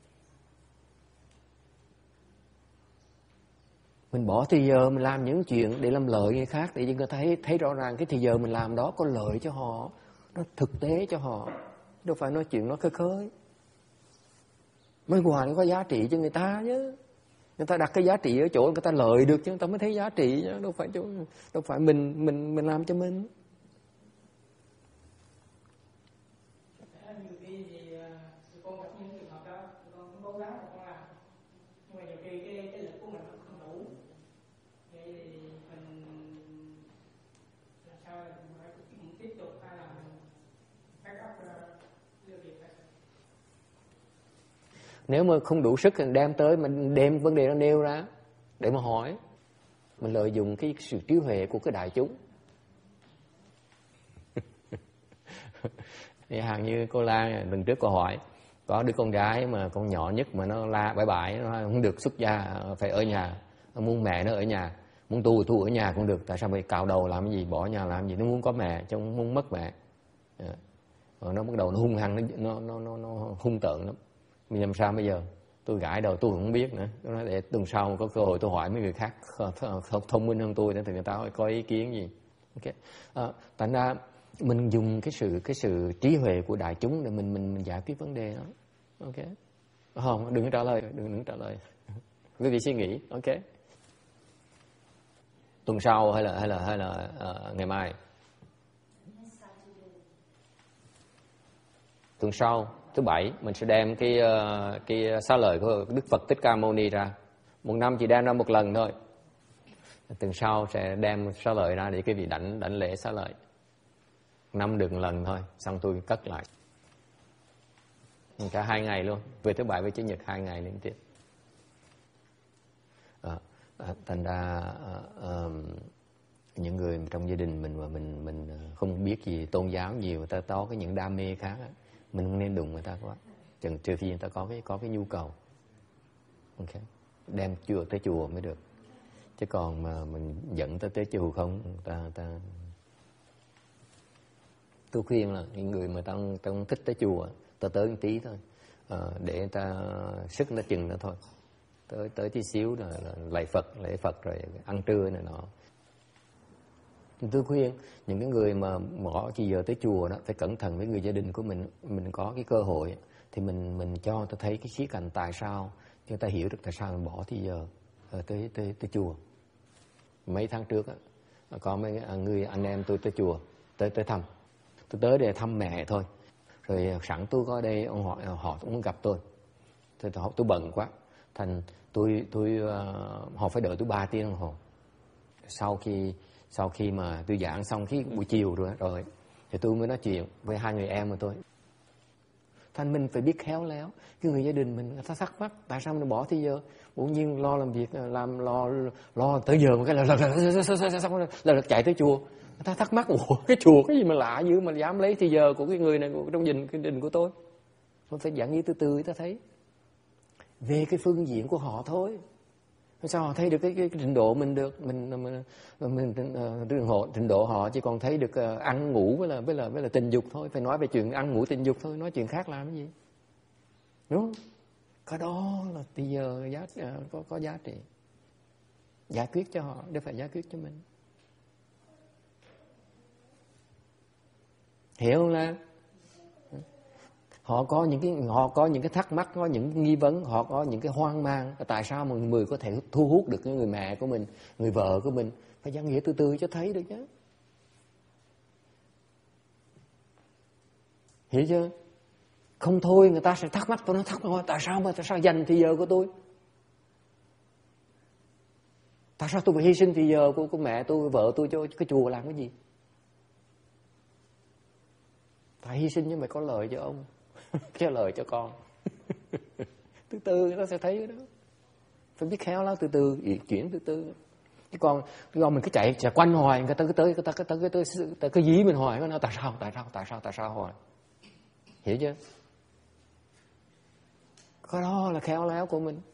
Mình bỏ thì giờ mình làm những chuyện để làm lợi người khác để cho người ta thấy rõ ràng cái thì giờ mình làm đó có lợi cho họ, nó thực tế cho họ, đâu phải nói chuyện nó khơi. Mới ngoài nó có giá trị cho người ta chứ. Người ta đặt cái giá trị ở chỗ người ta lợi được chứ người ta mới thấy giá trị chứ. Đâu phải mình làm cho mình. Con gặp những trường hợp đó, con cũng cố gắng là con làm, nhưng mà nhiều khi cái lực của mình không đủ. Vậy thì mình làm sao mình phải tiếp tục hay là mình back up đưa việc ra. Nếu mà không đủ sức thì đem tới, mình đem vấn đề nó nêu ra để mà hỏi. Mình lợi dụng cái sự trí huệ của cái đại chúng. Hàng như cô Lan lần trước cô hỏi, có đứa con gái mà con nhỏ nhất mà nó la bãi nó không được xuất gia, phải ở nhà. Nó muốn mẹ nó ở nhà, muốn tu ở nhà cũng được. Tại sao phải cạo đầu làm cái gì, bỏ nhà làm gì? Nó muốn có mẹ chứ không muốn mất mẹ. Rồi nó bắt đầu nó hung hăng, nó hung tợn lắm. Mình làm sao bây giờ? Tôi gãi đầu tôi không biết nữa. Tôi nói để tuần sau có cơ hội tôi hỏi mấy người khác thông minh hơn tôi để người ta có ý kiến gì. Ok. Thành ra mình dùng cái sự trí huệ của đại chúng để mình giải quyết vấn đề đó. Ok. Không, đừng trả lời. Quý vị suy nghĩ. Ok. Tuần sau hay là ngày mai? Tuần sau thứ Bảy mình sẽ đem cái xá lợi của Đức Phật Thích Ca Mâu Ni ra. Một năm chỉ đem ra một lần thôi. Tuần sau sẽ đem xá lợi ra để quý vị đảnh lễ xá lợi. Năm được một lần thôi, xong tôi cất lại. Cả 2 ngày luôn, về thứ Bảy với Chủ nhật 2 ngày liên tiếp. Thành ra những người trong gia đình mình mà mình không biết gì tôn giáo nhiều, người ta có những đam mê khác á, mình không nên đụng người ta quá, trừ khi người ta có cái nhu cầu. Okay. Đem tới chùa mới được, chứ còn mà mình dẫn tới chùa không, tôi khuyên là những người mà ta không thích tới chùa, ta tới một tí thôi, để người ta sức nó chừng đó thôi, tới tí xíu rồi lạy Phật rồi ăn trưa này nọ. Tôi khuyên những cái người mà bỏ thì giờ tới chùa đó phải cẩn thận với người gia đình của mình có cái cơ hội thì mình cho người ta thấy cái khía cạnh tại sao, cho người ta hiểu được tại sao mình bỏ thì giờ tới chùa. Mấy tháng trước á, có mấy người anh em tôi tới chùa, tới thăm. Tôi tới để thăm mẹ thôi. Rồi sẵn tôi có đây, họ cũng muốn gặp tôi. Tôi bận quá, thành họ phải đợi tôi 3 tiếng đồng hồ. Sau khi mà tôi giảng xong cái buổi chiều rồi thì tôi mới nói chuyện với 2 người em của tôi. Thành mình phải biết khéo léo. Cái người gia đình mình ta thắc mắc tại sao mình bỏ thì giờ, bỗng nhiên lo làm việc, lo tới giờ một cái là chạy tới chùa. Người ta thắc mắc, ủa cái chùa cái gì mà lạ dữ mà dám lấy thì giờ của cái người này trong gia đình của tôi. Tôi phải giảng như từ từ ta thấy về cái phương diện của họ thôi. Sao họ thấy được cái trình độ mình được, mình trình độ họ chỉ còn thấy được ăn ngủ với là tình dục thôi, phải nói về chuyện ăn ngủ tình dục thôi, nói chuyện khác làm cái gì, đúng không? Cái đó là bây giờ có giá trị, giải quyết cho họ, để phải giải quyết cho mình, hiểu không Lan? Họ có những cái thắc mắc, có những nghi vấn, họ có những cái hoang mang. Tại sao một người có thể thu hút được cái người mẹ của mình, người vợ của mình? Phải giảng nghĩa từ từ cho thấy được chứ. Hiểu chưa? Không thôi người ta sẽ thắc mắc, tôi nói thắc mắc tại sao dành thì giờ của tôi? Tại sao tôi phải hy sinh thì giờ của mẹ tôi, vợ tôi cho cái chùa làm cái gì? Phải hy sinh nhưng mà có lợi cho ông, cho lời cho con. Từ từ người ta sẽ thấy cái đó. Phải biết khéo léo từ từ, chuyển từ từ. Chứ còn mình cứ chạy quanh hoài, người ta cứ dí mình hoài, nó tại sao hoài. Hiểu chưa? Cái đó là khéo léo của mình.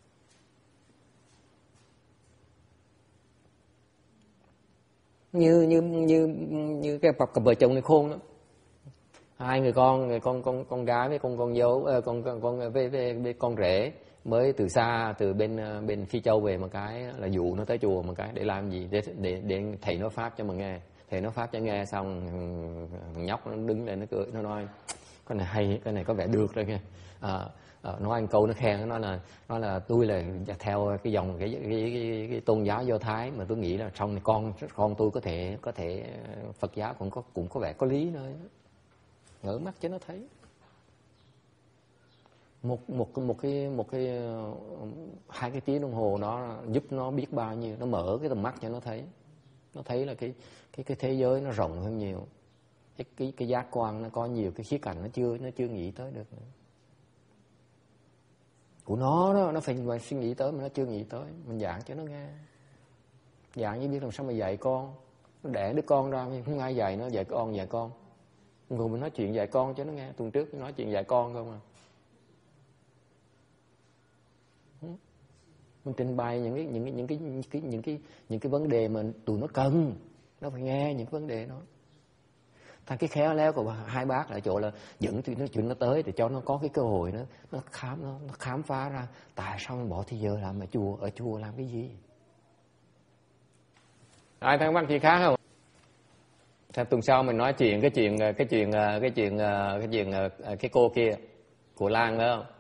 Như cái cặp vợ chồng này khôn lắm. 2 người con gái với con dâu, con với con rể mới từ xa, từ bên Phi Châu về một cái là dụ nó tới chùa một cái để làm gì, để thầy nói pháp cho mà nghe. Thầy nói pháp cho nghe xong nhóc nó đứng lên nó cười, nó nói cái này hay, cái này có vẻ được rồi kìa. Nói một câu nó khen, nó là tôi là theo cái dòng cái tôn giáo Do Thái, mà tôi nghĩ là trong này con tôi có thể Phật giáo cũng có vẻ có lý nữa. Ngỡ mắt cho nó thấy. Một cái 2 cái tiếng đồng hồ đó giúp nó biết bao nhiêu, nó mở cái tầm mắt cho nó thấy. Nó thấy là cái thế giới nó rộng hơn nhiều. Cái giác quan nó có nhiều cái khía cạnh nó chưa nghĩ tới được nữa. Của nó đó, nó phải suy nghĩ tới mà nó chưa nghĩ tới, mình giảng cho nó nghe. Giảng như biết làm sao mà dạy con. Nó đẻ đứa con ra không ai dạy nó, dạy con. Rồi mình nói chuyện dạy con cho nó nghe. Tuần trước nói chuyện dạy con không à. Mình trình bày những cái vấn đề mà tụi nó cần, nó phải nghe những vấn đề đó. Thành cái khéo léo của 2 bác là chỗ là dẫn chuyện nó tới để cho nó có cái cơ hội nó khám phá ra tại sao mình bỏ thì giờ làm ở chùa làm cái gì. Ai thắc mắc gì khác không? Thế tuần sau mình nói chuyện cái cô kia của Lan đó không?